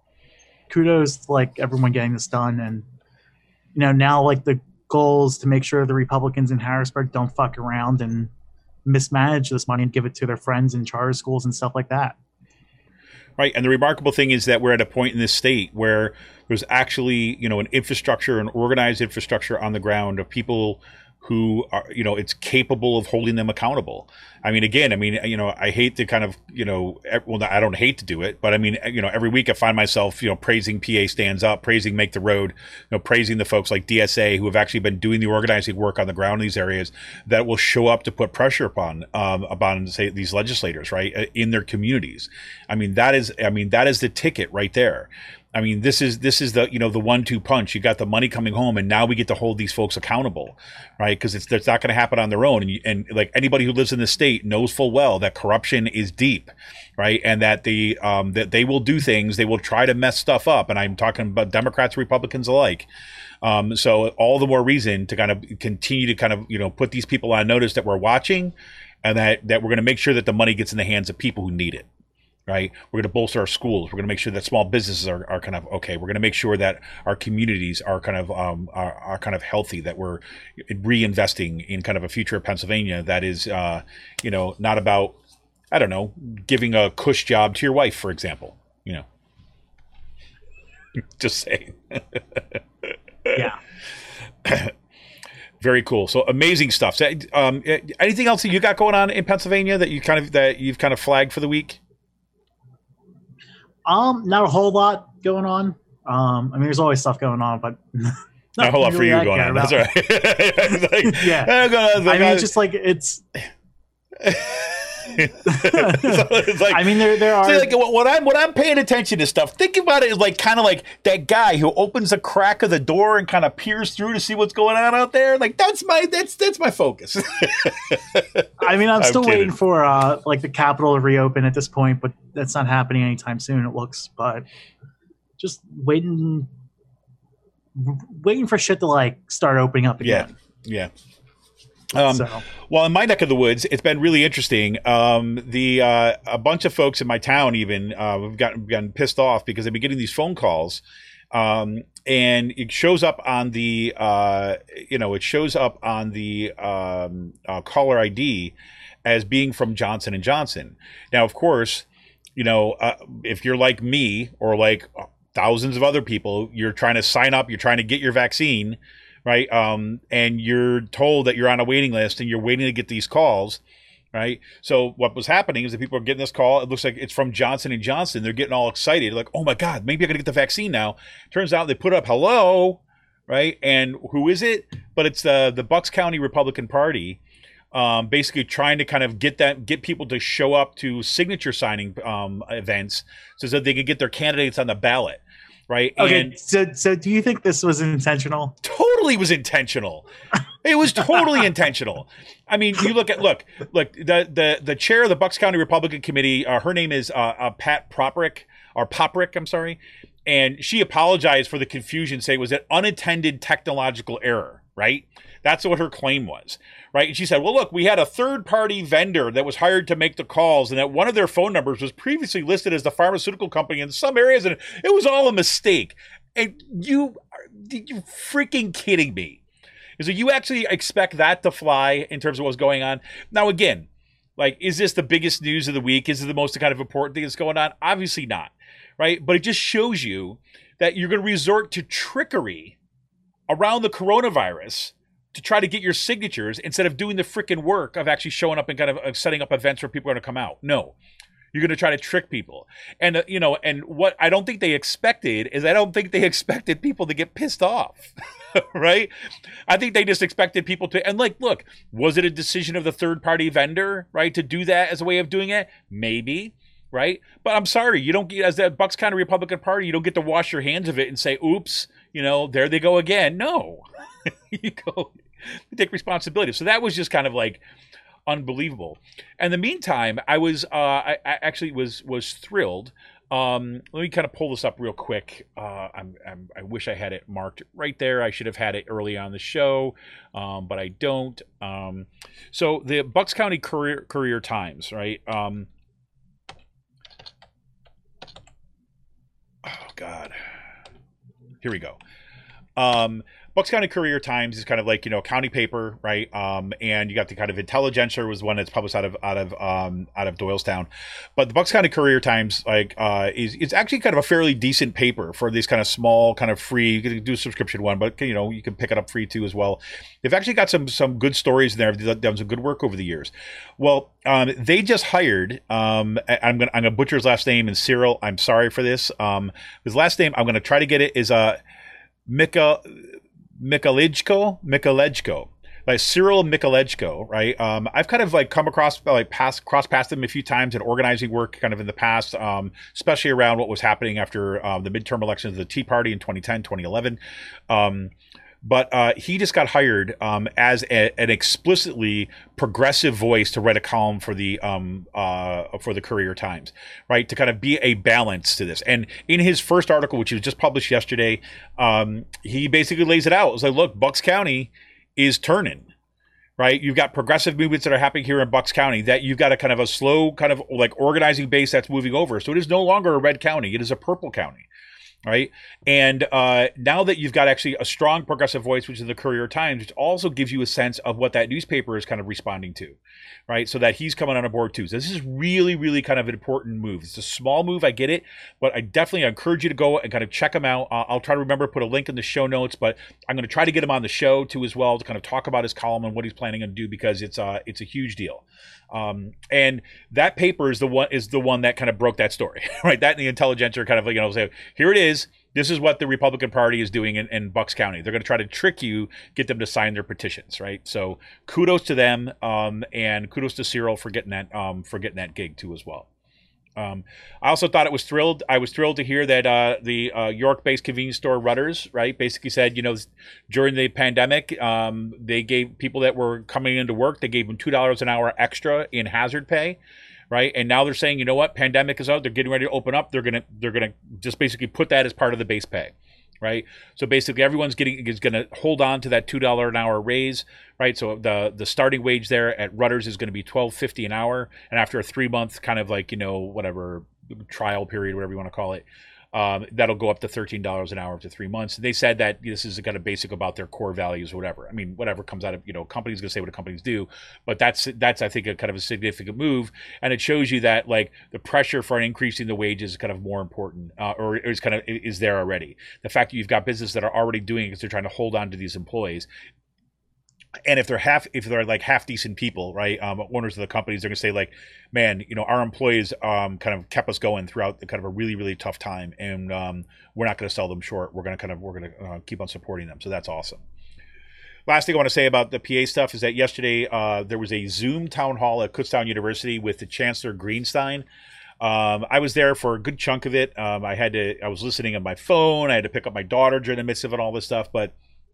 kudos to like everyone getting this done. And, you know, now like the goal is to make sure the Republicans in Harrisburg don't fuck around and mismanage this money and give it to their friends in charter schools and stuff like that. Right. And the remarkable thing is that we're at a point in this state where there's actually, you know, an infrastructure, an organized infrastructure on the ground of people who are, you know, it's capable of holding them accountable. I mean, again, I mean, you know, I hate to kind of, you know, well, I don't hate to do it, but I mean, you know, every week I find myself, you know, praising P A Stands Up, praising Make the Road, you know, praising the folks like D S A who have actually been doing the organizing work on the ground in these areas that will show up to put pressure upon, um, upon, say, these legislators, right, in their communities. I mean, that is, I mean, that is the ticket right there. I mean, this is this is the, you know, the one two punch. You got the money coming home, and now we get to hold these folks accountable, right? Because it's it's not going to happen on their own. And, you, and like anybody who lives in the state knows full well that corruption is deep, right? And that the um, that they will do things, they will try to mess stuff up. And I'm talking about Democrats, Republicans alike. Um, so all the more reason to kind of continue to kind of, you know, put these people on notice that we're watching, and that that we're going to make sure that the money gets in the hands of people who need it. Right. We're going to bolster our schools. We're going to make sure that small businesses are, are kind of okay. We're going to make sure that our communities are kind of um, are, are kind of healthy, that we're reinvesting in kind of a future of Pennsylvania that is, uh, you know, not about, I don't know, giving a cush job to your wife, for example, you know, just saying. Yeah. Very cool. So amazing stuff. So, um, anything else that you got going on in Pennsylvania that you kind of that you've kind of flagged for the week? Um, not a whole lot going on. Um, I mean, there's always stuff going on, but not a whole lot for you going on. That's all right. Like, yeah. Gonna, like, I mean, it's just like it's. It's like, I mean, there there are. See, like, when I'm when I'm paying attention to stuff, think about it as like kind of like that guy who opens a crack of the door and kind of peers through to see what's going on out there. Like that's my that's that's my focus. I mean, I'm, I'm still kidding. waiting for uh like the Capitol to reopen at this point, but that's not happening anytime soon. It looks, but just waiting, waiting for shit to like start opening up again. Yeah, yeah. Um, so. Well, in my neck of the woods, it's been really interesting. Um, the uh, a bunch of folks in my town even uh, have gotten, gotten pissed off because they've been getting these phone calls, um, and it shows up on the uh, you know it shows up on the um, uh, caller I D as being from Johnson and Johnson. Now, of course, you know uh, if you're like me or like thousands of other people, you're trying to sign up, you're trying to get your vaccine. Right. Um, and you're told that you're on a waiting list and you're waiting to get these calls. Right. So what was happening is that people are getting this call. It looks like it's from Johnson and Johnson. They're getting all excited. Like, oh, my God, maybe I'm going to get the vaccine now. Turns out they put up hello. Right. And who is it? But it's the the Bucks County Republican Party, um, basically trying to kind of get that get people to show up to signature signing um, events so that they can get their candidates on the ballot. Right. Okay. And so, so do you think this was intentional? Totally was intentional. It was totally intentional. I mean, you look at look, look. The the the chair of the Bucks County Republican Committee, uh, her name is uh, uh, Pat Poprick or Poprick. I'm sorry, and she apologized for the confusion, saying it was an unintended technological error. Right. That's what her claim was. Right. And she said, well, look, we had a third party vendor that was hired to make the calls and that one of their phone numbers was previously listed as the pharmaceutical company in some areas. And it was all a mistake. And you are you freaking kidding me? Is that you actually expect that to fly in terms of what's going on? Now, again, like, is this the biggest news of the week? Is it the most kind of important thing that's going on? Obviously not. Right. But it just shows you that you're going to resort to trickery around the coronavirus to try to get your signatures instead of doing the freaking work of actually showing up and kind of setting up events where people are going to come out. No, You're going to try to trick people. And, uh, you know, and what I don't think they expected is I don't think they expected people to get pissed off, right? I think they just expected people to, and like, look, was it a decision of the third party vendor, right, to do that as a way of doing it? Maybe, right? But I'm sorry, you don't get, as the Bucks County Republican Party, you don't get to wash your hands of it and say, oops, you know, there they go again. No, you go, you take responsibility. So that was just kind of like, unbelievable. In the meantime, I was uh, I, I actually was was thrilled. Um, let me kind of pull this up real quick. Uh, I'm, I'm I wish I had it marked right there. I should have had it early on the show, um, but I don't. Um, so the Bucks County Courier Courier Times, right? Um, oh God, here we go. Um, Bucks County Courier Times is kind of like, you know, county paper, right? Um, and you got the kind of Intelligencer was one that's published out of out of um, out of Doylestown, but the Bucks County Courier Times, like, uh, is it's actually kind of a fairly decent paper for these kind of small, kind of free. You can do a subscription one, but you know, you can pick it up free too as well. They've actually got some some good stories in there. They've done some good work over the years. Well, um, they just hired. Um, I'm gonna I'm gonna butcher his last name, and Cyril, I'm sorry for this. Um, his last name, I'm gonna try to get it, is uh, Mika. Mikolajko, Mikolajko, like Cyril Mikolajko, right? Um, I've kind of like come across, like past, cross past him a few times in organizing work kind of in the past, um, especially around what was happening after um, the midterm elections of the Tea Party in twenty ten, twenty eleven. Um, But uh, he just got hired um, as a, an explicitly progressive voice to write a column for the um, uh, for the Courier Times, right? To kind of be a balance to this. And in his first article, which was just published yesterday, um, he basically lays it out. It's like, look, Bucks County is turning, right? You've got progressive movements that are happening here in Bucks County. That you've got a kind of a slow, kind of like organizing base that's moving over. So it is no longer a red county; it is a purple county. Right. And uh, now that you've got actually a strong progressive voice, which is the Courier Times, which also gives you a sense of what that newspaper is kind of responding to. Right. So that he's coming on board, too. So this is really, really kind of an important move. It's a small move. I get it. But I definitely encourage you to go and kind of check him out. Uh, I'll try to remember to put a link in the show notes, but I'm going to try to get him on the show, too, as well, to kind of talk about his column and what he's planning to do, because it's uh, it's a huge deal. Um, and that paper is the one is the one that kind of broke that story, right? That and the Intelligencer kind of, you know, say, here it is. This is what the Republican Party is doing in, in Bucks County. They're going to try to trick you, get them to sign their petitions, right? So kudos to them, um, and kudos to Cyril for getting that um, for getting that gig too as well. Um, I also thought it was thrilled. I was thrilled to hear that uh, the uh, York-based convenience store Rudders, right, basically said, you know, during the pandemic, um, they gave people that were coming into work, they gave them two dollars an hour extra in hazard pay. Right. And now they're saying, you know what, pandemic is out. They're getting ready to open up. They're going to they're going to just basically put that as part of the base pay. Right. So basically everyone's getting is going to hold on to that two dollars an hour raise. Right. So the the starting wage there at Rudders is going to be twelve fifty an hour. And after a three month kind of like, you know, whatever trial period, whatever you want to call it, um, that'll go up to thirteen dollars an hour after three months. And they said that this is kind of basic about their core values or whatever. I mean, whatever comes out of, you know, companies going to say what companies do, but that's, that's, I think, a kind of a significant move. And it shows you that like the pressure for increasing the wages is kind of more important, uh, or is kind of, is there already. The fact that you've got businesses that are already doing it because they're trying to hold on to these employees. And if they're half, if they're like half decent people, right, um, owners of the companies, they're gonna say like, man, you know, our employees um, kind of kept us going throughout the kind of a really, really tough time, and um, we're not gonna sell them short. We're gonna kind of, we're gonna uh, keep on supporting them. So that's awesome. Last thing I want to say about the P A stuff is that yesterday uh, there was a Zoom town hall at Kutztown University with the Chancellor Greenstein. Um, I was there for a good chunk of it. Um, I had to, I was listening on my phone. I had to pick up my daughter during the midst of it, all this stuff, but.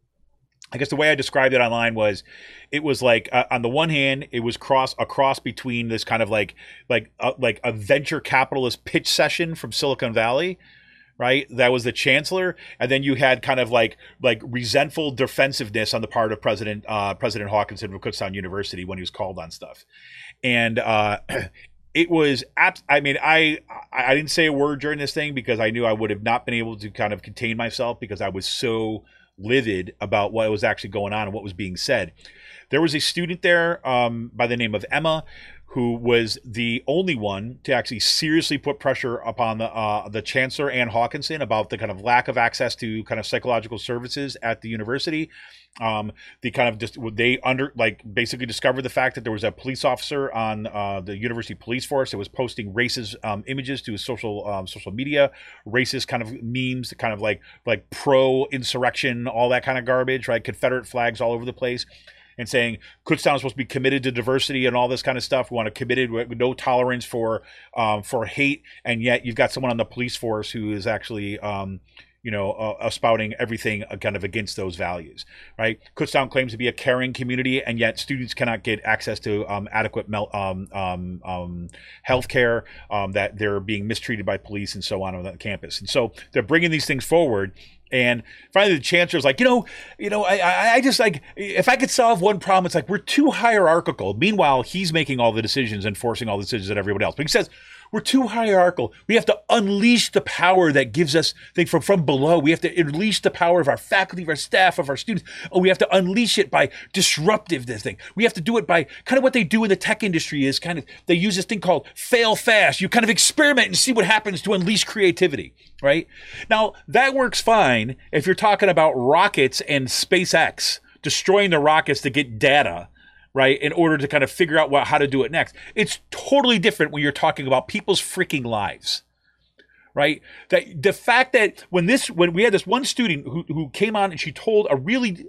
I guess the way I described it online was, it was like uh, on the one hand, it was cross a cross between this kind of like like uh, like a venture capitalist pitch session from Silicon Valley, right? That was the chancellor, and then you had kind of like like resentful defensiveness on the part of President uh, President Hawkinson of Kutztown University when he was called on stuff, and. Uh, It was, I mean, I I didn't say a word during this thing because I knew I would have not been able to kind of contain myself because I was so livid about what was actually going on and what was being said. There was a student there um, by the name of Emma who was the only one to actually seriously put pressure upon the uh, the Chancellor, Ann Hawkinson, about the kind of lack of access to kind of psychological services at the university. Um, the kind of just they under like basically discovered the fact that there was a police officer on uh, the university police force that was posting racist um, images to his social um, social media, racist kind of memes, kind of like like pro insurrection, all that kind of garbage, right? Confederate flags all over the place. And saying Kutztown is supposed to be committed to diversity and all this kind of stuff. We want to committed with no tolerance for um, for hate, and yet you've got someone on the police force who is actually, um, you know, uh, spouting everything kind of against those values, right? Kutztown claims to be a caring community, and yet students cannot get access to um, adequate mel- um, um, um, health care, um, that they're being mistreated by police and so on on the campus. And so they're bringing these things forward. And finally, the chancellor's like, you know, you know, I, I just like, if I could solve one problem, it's like we're too hierarchical. Meanwhile, he's making all the decisions and forcing all the decisions at everyone else. But he says we're too hierarchical. We have to unleash the power that gives us things from from below. We have to unleash the power of our faculty, of our staff, of our students. Oh, we have to unleash it by disruptive this thing. We have to do it by kind of what they do in the tech industry is kind of they use this thing called fail fast. You kind of experiment and see what happens to unleash creativity. Right? Now, that works fine if you're talking about rockets and SpaceX destroying the rockets to get data, right, in order to kind of figure out what, how to do it next. It's totally different when you're talking about people's freaking lives, right? That the fact that when this, when we had this one student who, who came on and she told a really,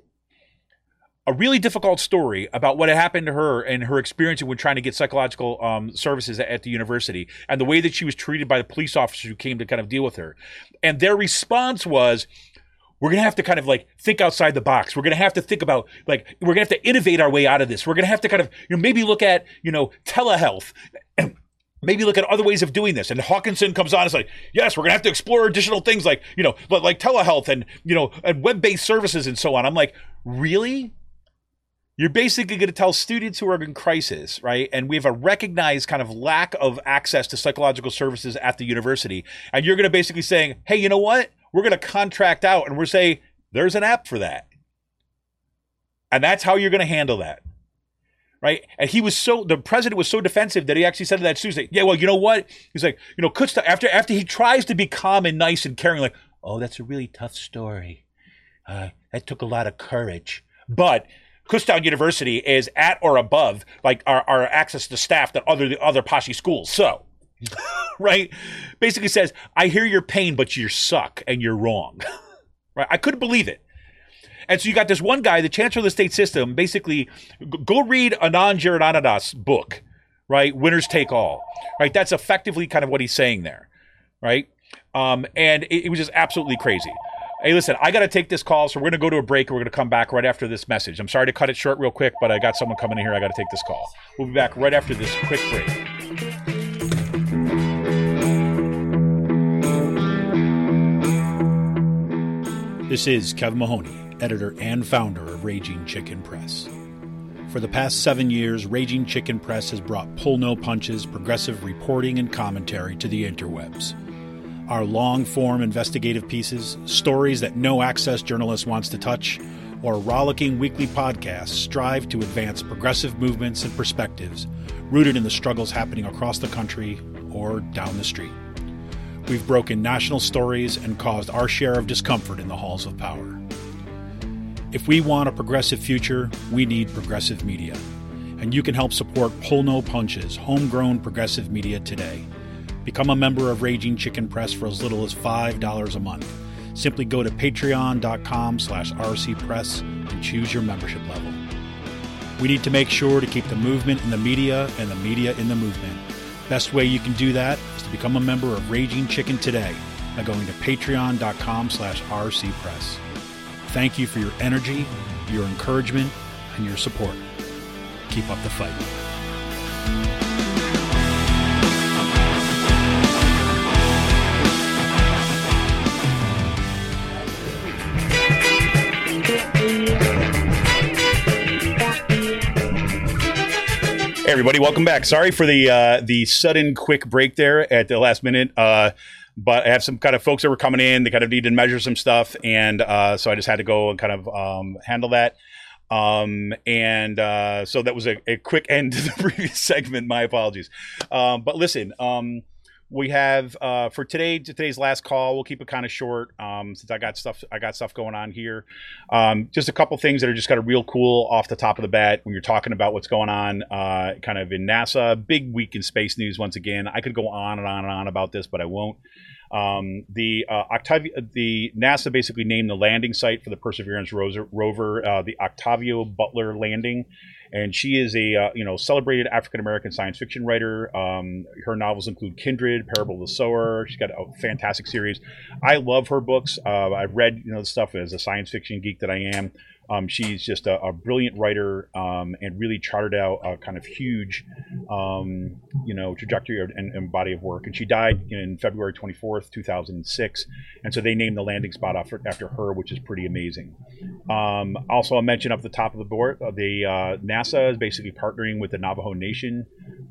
a really difficult story about what had happened to her and her experience when trying to get psychological um, services at, at the university and the way that she was treated by the police officers who came to kind of deal with her. And their response was, we're going to have to kind of like think outside the box. We're going to have to think about like, we're going to have to innovate our way out of this. We're going to have to kind of, you know, maybe look at, you know, telehealth and maybe look at other ways of doing this. And Hawkinson comes on and is like, yes, we're going to have to explore additional things like, you know, like telehealth and, you know, and web-based services and so on. I'm like, really? You're basically going to tell students who are in crisis, right? And we have a recognized kind of lack of access to psychological services at the university. And you're going to basically saying, hey, you know what? We're going to contract out and we're saying there's an app for that. And that's how you're going to handle that. Right. And he was so, the president was so defensive that he actually said to that student, yeah, well, you know what? He's like, you know, Kutztown, after, after he tries to be calm and nice and caring, like, oh, that's a really tough story. Uh, that took a lot of courage. But Kutztown University is at or above like our, our access to staff that other the other Pashi schools. So, right, basically says, I hear your pain, but you suck and you're wrong. Right? I couldn't believe it. And so you got this one guy, the chancellor of the state system, basically go read Anand Giridharadas' book, right? Winners Take All, right? That's effectively kind of what he's saying there, right? Um, and it, it was just absolutely crazy. Hey, listen, I got to take this call, so we're going to go to a break, and we're going to come back right after this message. I'm sorry to cut it short real quick, but I got someone coming in here. I got to take this call. We'll be back right after this quick break. This is Kevin Mahoney, editor and founder of Raging Chicken Press. For the past seven years, Raging Chicken Press has brought pull no punches, progressive reporting and commentary to the interwebs. Our long-form investigative pieces, stories that no access journalist wants to touch, or rollicking weekly podcasts strive to advance progressive movements and perspectives rooted in the struggles happening across the country or down the street. We've broken national stories and caused our share of discomfort in the halls of power. If we want a progressive future, we need progressive media. And you can help support Pull No Punches, homegrown progressive media today. Become a member of Raging Chicken Press for as little as five dollars a month. Simply go to patreon.com slash rcpress and choose your membership level. We need to make sure to keep the movement in the media and the media in the movement. Best way you can do that is to become a member of Raging Chicken today by going to patreon.com slash rcpress. Thank you for your energy, your encouragement, and your support. Keep up the fight. Hey everybody, welcome back. Sorry for the uh, the sudden quick break there at the last minute, uh, but I have some kind of folks that were coming in. They kind of needed to measure some stuff, and uh, so I just had to go and kind of um, handle that. Um, and uh, so that was a, a quick end to the previous segment. My apologies. Um, but listen, um, we have uh, for today today's last call. We'll keep it kind of short um, since I got stuff I got stuff going on here. Um, just a couple things that are just kind of real cool off the top of the bat when you're talking about what's going on uh, kind of in NASA. Big week in space news once again. I could go on and on and on about this, but I won't. Um, the uh, Octavio, the NASA basically named the landing site for the Perseverance rover, rover uh, the Octavio Butler landing, and she is a uh, you know celebrated African American science fiction writer. Um, her novels include Kindred, Parable of the Sower. She's got a fantastic series. I love her books. Uh, I've read you know the stuff as a science fiction geek that I am. Um, she's just a, a brilliant writer um, and really charted out a kind of huge, um, you know, trajectory and, and body of work. And she died in February twenty-fourth, two thousand six. And so they named the landing spot after, after her, which is pretty amazing. Um, also, I'll mention up the top of the board, uh, the uh, NASA is basically partnering with the Navajo Nation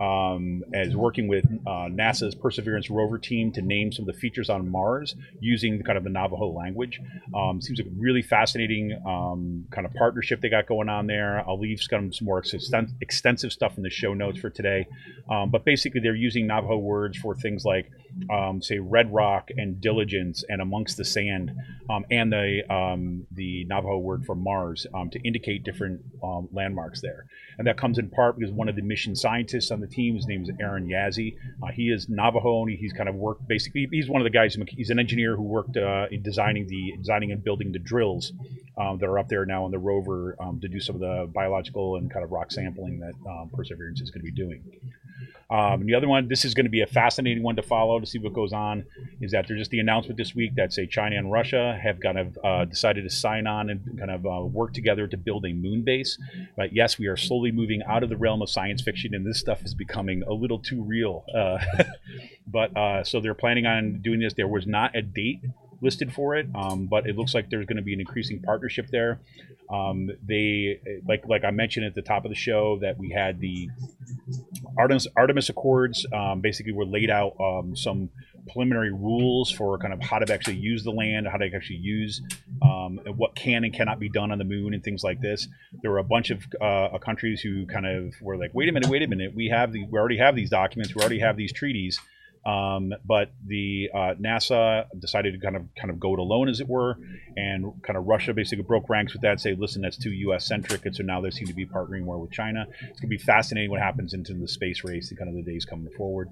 um, as working with uh, NASA's Perseverance rover team to name some of the features on Mars using the kind of the Navajo language. Um, seems like a really fascinating um, kind of partnership they got going on there. I'll leave some, some more exten- extensive stuff in the show notes for today. Um, but basically, they're using Navajo words for things like, um, say, red rock and diligence and amongst the sand, um, and the um, the Navajo word for Mars um, to indicate different um, landmarks there. And that comes in part because one of the mission scientists on the team, his name is Aaron Yazzie. Uh, he is Navajo, and he's kind of worked basically. He's one of the guys. He's an engineer who worked uh, in designing the designing and building the drills um, that are up there now on the rover um, to do some of the biological and kind of rock sampling that um, Perseverance is going to be doing. Um, and the other one, this is going to be a fascinating one to follow to see what goes on, is that there's just the announcement this week that, say, China and Russia have kind of uh, decided to sign on and kind of uh, work together to build a moon base. But yes, we are slowly moving out of the realm of science fiction, and this stuff is becoming a little too real. Uh, but uh, so they're planning on doing this. There was not a date listed for it, um, but it looks like there's going to be an increasing partnership there. Um, they, like like I mentioned at the top of the show, that we had the Artemis, Artemis Accords. Um, basically, were laid out um, some preliminary rules for kind of how to actually use the land, how to actually use um, and what can and cannot be done on the moon and things like this. There were a bunch of uh, countries who kind of were like, wait a minute, wait a minute, we have the, we already have these documents, we already have these treaties. Um, but the uh, NASA decided to kind of kind of go it alone, as it were, and kind of Russia basically broke ranks with that, say, listen, that's too U S centric, and so now they seem to be partnering more with China. It's going to be fascinating what happens into the space race and kind of the days coming forward.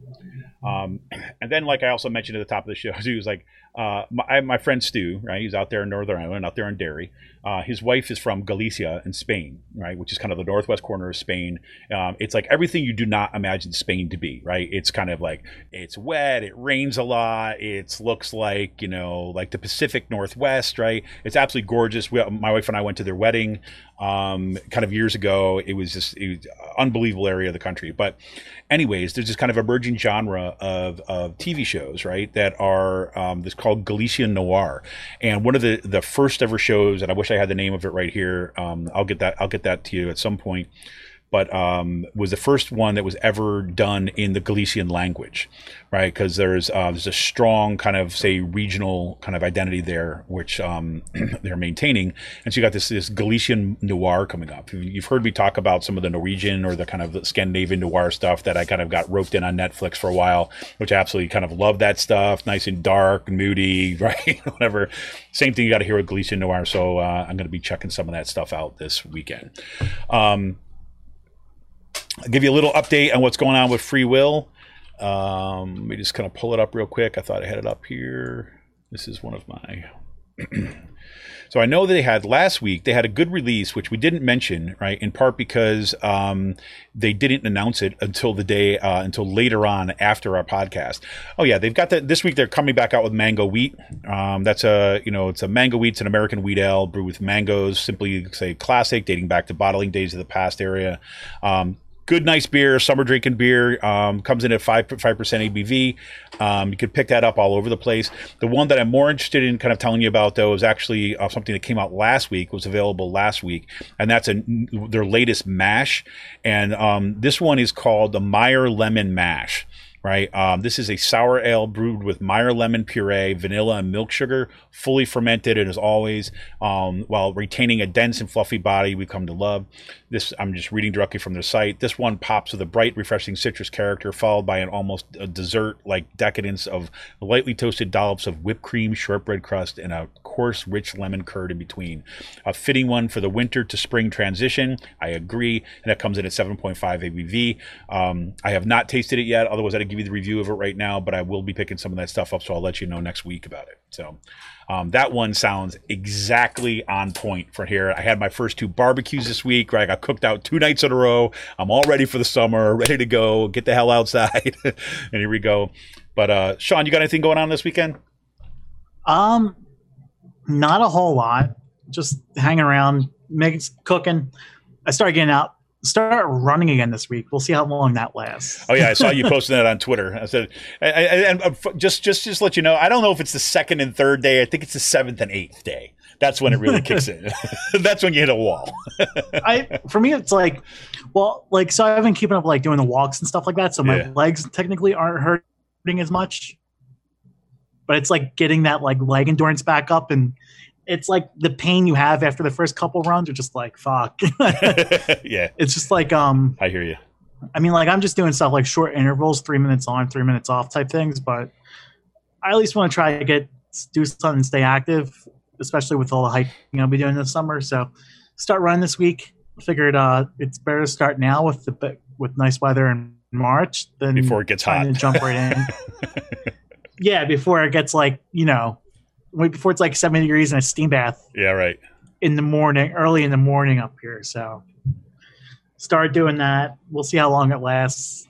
Um, and then, like I also mentioned at the top of the show, he was like, uh, my, my friend Stu, right? He's out there in Northern Ireland, out there in Derry. Uh, his wife is from Galicia in Spain, right? Which is kind of the northwest corner of Spain. Um, it's like everything you do not imagine Spain to be, right? It's kind of like, it's wet, it rains a lot, it looks like, you know, like the Pacific Northwest, right? It's absolutely gorgeous. We, my wife and I went to their wedding um, kind of years ago. It was just it was an unbelievable area of the country. But anyways, there's this kind of emerging genre of, of T V shows, right, that are um, this called Galician noir. And one of the, the first ever shows, and I wish I had the name of it right here. Um, I'll get that. I'll get that to you at some point. But um, was the first one that was ever done in the Galician language, right? Because there's uh, there's a strong kind of, say, regional kind of identity there, which um, they're maintaining. And so you got this this Galician noir coming up. You've heard me talk about some of the Norwegian or the kind of Scandinavian noir stuff that I kind of got roped in on Netflix for a while, which I absolutely kind of love that stuff. Nice and dark, moody, right? Whatever. Same thing you got to hear with Galician noir. So uh, I'm going to be checking some of that stuff out this weekend. Um, I'll give you a little update on what's going on with Free Will. Um, let me just kind of pull it up real quick. I thought I had it up here. This is one of my... So I know that they had last week, they had a good release, which we didn't mention, right? In part because um, they didn't announce it until the day, uh, until later on after our podcast. Oh yeah, they've got that this week. They're coming back out with Mango Wheat. Um, that's a, you know, it's a Mango Wheat. It's an American wheat ale brewed with mangoes, simply say classic, dating back to bottling days of the past area. Um, Good, nice beer, summer drinking beer. Um, comes in at five percent A B V. Um, you can pick that up all over the place. The one that I'm more interested in kind of telling you about, though, is actually uh, something that came out last week, was available last week, and that's a, their latest mash. And um, this one is called the Meyer Lemon Mash. right? Um, this is a sour ale brewed with Meyer lemon puree, vanilla, and milk sugar, fully fermented, and as always, um, while retaining a dense and fluffy body we come to love. This, I'm just reading directly from their site. This one pops with a bright, refreshing citrus character, followed by an almost a dessert-like decadence of lightly toasted dollops of whipped cream, shortbread crust, and a coarse, rich lemon curd in between. A fitting one for the winter to spring transition. I agree, and that comes in at seven point five A B V. Um, I have not tasted it yet, otherwise I'd give you the review of it right now, but I will be picking some of that stuff up, so I'll let you know next week about it. So um, that one sounds exactly on point for here. I had my first two barbecues this week, right? I got cooked out two nights in a row. I'm all ready for the summer, ready to go, get the hell outside. And here we go. But uh, Sean, you got anything going on this weekend? Um, not a whole lot. Just hanging around, making, cooking. I started getting out, start running again this week. We'll see how long that lasts. Oh yeah, I saw you posting that on Twitter. I said, and just just just let you know, I don't know if it's the second and third day. I think it's the seventh and eighth day. That's when it really kicks in. That's when you hit a wall. I for me, it's like, well, like so I've been keeping up like doing the walks and stuff like that. So my Yeah. legs technically aren't hurting as much, but it's like getting that like leg endurance back up, and it's like the pain you have after the first couple runs are just like fuck. Yeah, It's just like um. I hear you. I mean, like I'm just doing stuff like short intervals, three minutes on, three minutes off type things. But I at least want to try to get do something and stay active, especially with all the hiking I'll be doing this summer. So start running this week. I figured uh, it's better to start now with the with nice weather in March than Before it gets trying hot. to jump right in. Yeah, before it gets like you know, wait before it's like seventy degrees in a steam bath Yeah, right. in the morning, early in the morning up here. So start doing that. We'll see how long it lasts.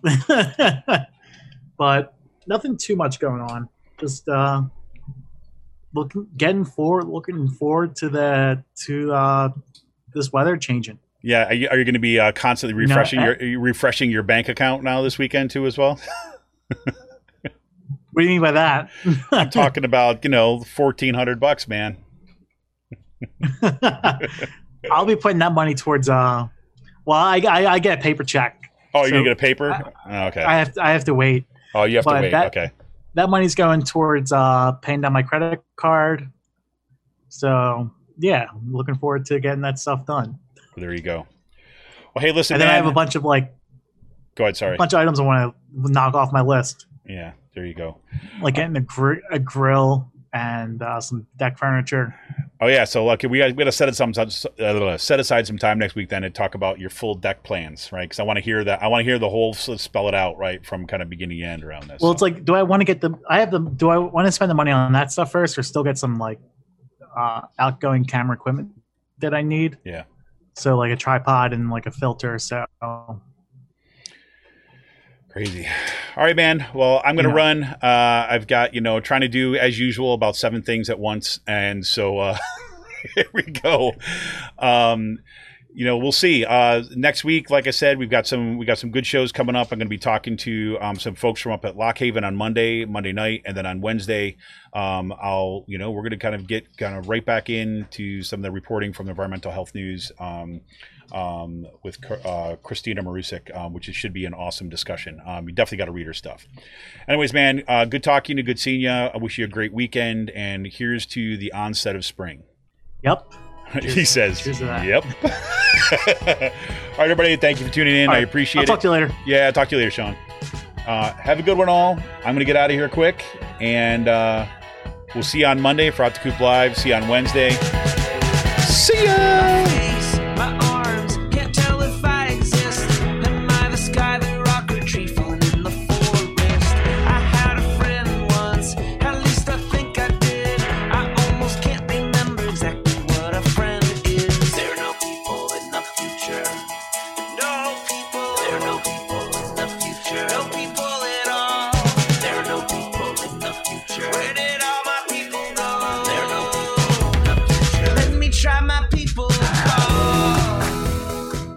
But nothing too much going on. Just uh, looking, getting forward, looking forward to the to uh, this weather changing. Yeah, are you, are you going to be uh, constantly No, refreshing I- your are you refreshing your bank account now this weekend too as well? What do you mean by that? I'm talking about you know fourteen hundred bucks, man. I'll be putting that money towards. Uh, well, I, I I get a paper check. Oh, you're So, gonna get a paper? Oh, okay. I have to, I have to wait. oh, you have to but wait. that- Okay. That money's going towards uh, paying down my credit card. So yeah, I'm looking forward to getting that stuff done. There you go. Well, hey, listen, And then man. I have a bunch of like Go ahead. Sorry. a bunch of items I want to knock off my list, Yeah. There you go. like getting a, gr- a grill and uh, some deck furniture. Oh yeah, so look, we got we got to set it some uh, set aside some time next week then to talk about your full deck plans, right? Because I want to hear that. I want to hear the whole spell it out, right, from kind of beginning to end around this. Well, so. it's like, do I want to get the? I have the. Do I want to spend the money on that stuff first, or still get some like uh, outgoing camera equipment that I need? Yeah. So like a tripod and like a filter. So Crazy. All right, man. Well, I'm going to Yeah. run. Uh, I've got, you know, trying to do, as usual, about seven things at once. And so uh, here we go. Um, you know, we'll see. Uh, next week, like I said, we've got some we got some good shows coming up. I'm going to be talking to um, some folks from up at Lock Haven on Monday, Monday night. And then on Wednesday, um, I'll, you know, we're going to kind of get kind of right back into some of the reporting from the Environmental Health News. Um, um, with uh, Christina Marusik, um, which should be an awesome discussion. Um, you definitely got to read her stuff. Anyways, man, uh, good talking to good seeing you. I wish you a great weekend, and here's to the onset of spring. yep. He says, cheers to that. yep. All right, everybody, thank you for tuning in. All I right, appreciate I'll it. talk to you later. Yeah, I'll talk to you later, Sean. Uh, have a good one, all. I'm going to get out of here quick, and uh, we'll see you on Monday for Out the Coop Live. See you on Wednesday. See ya! Face my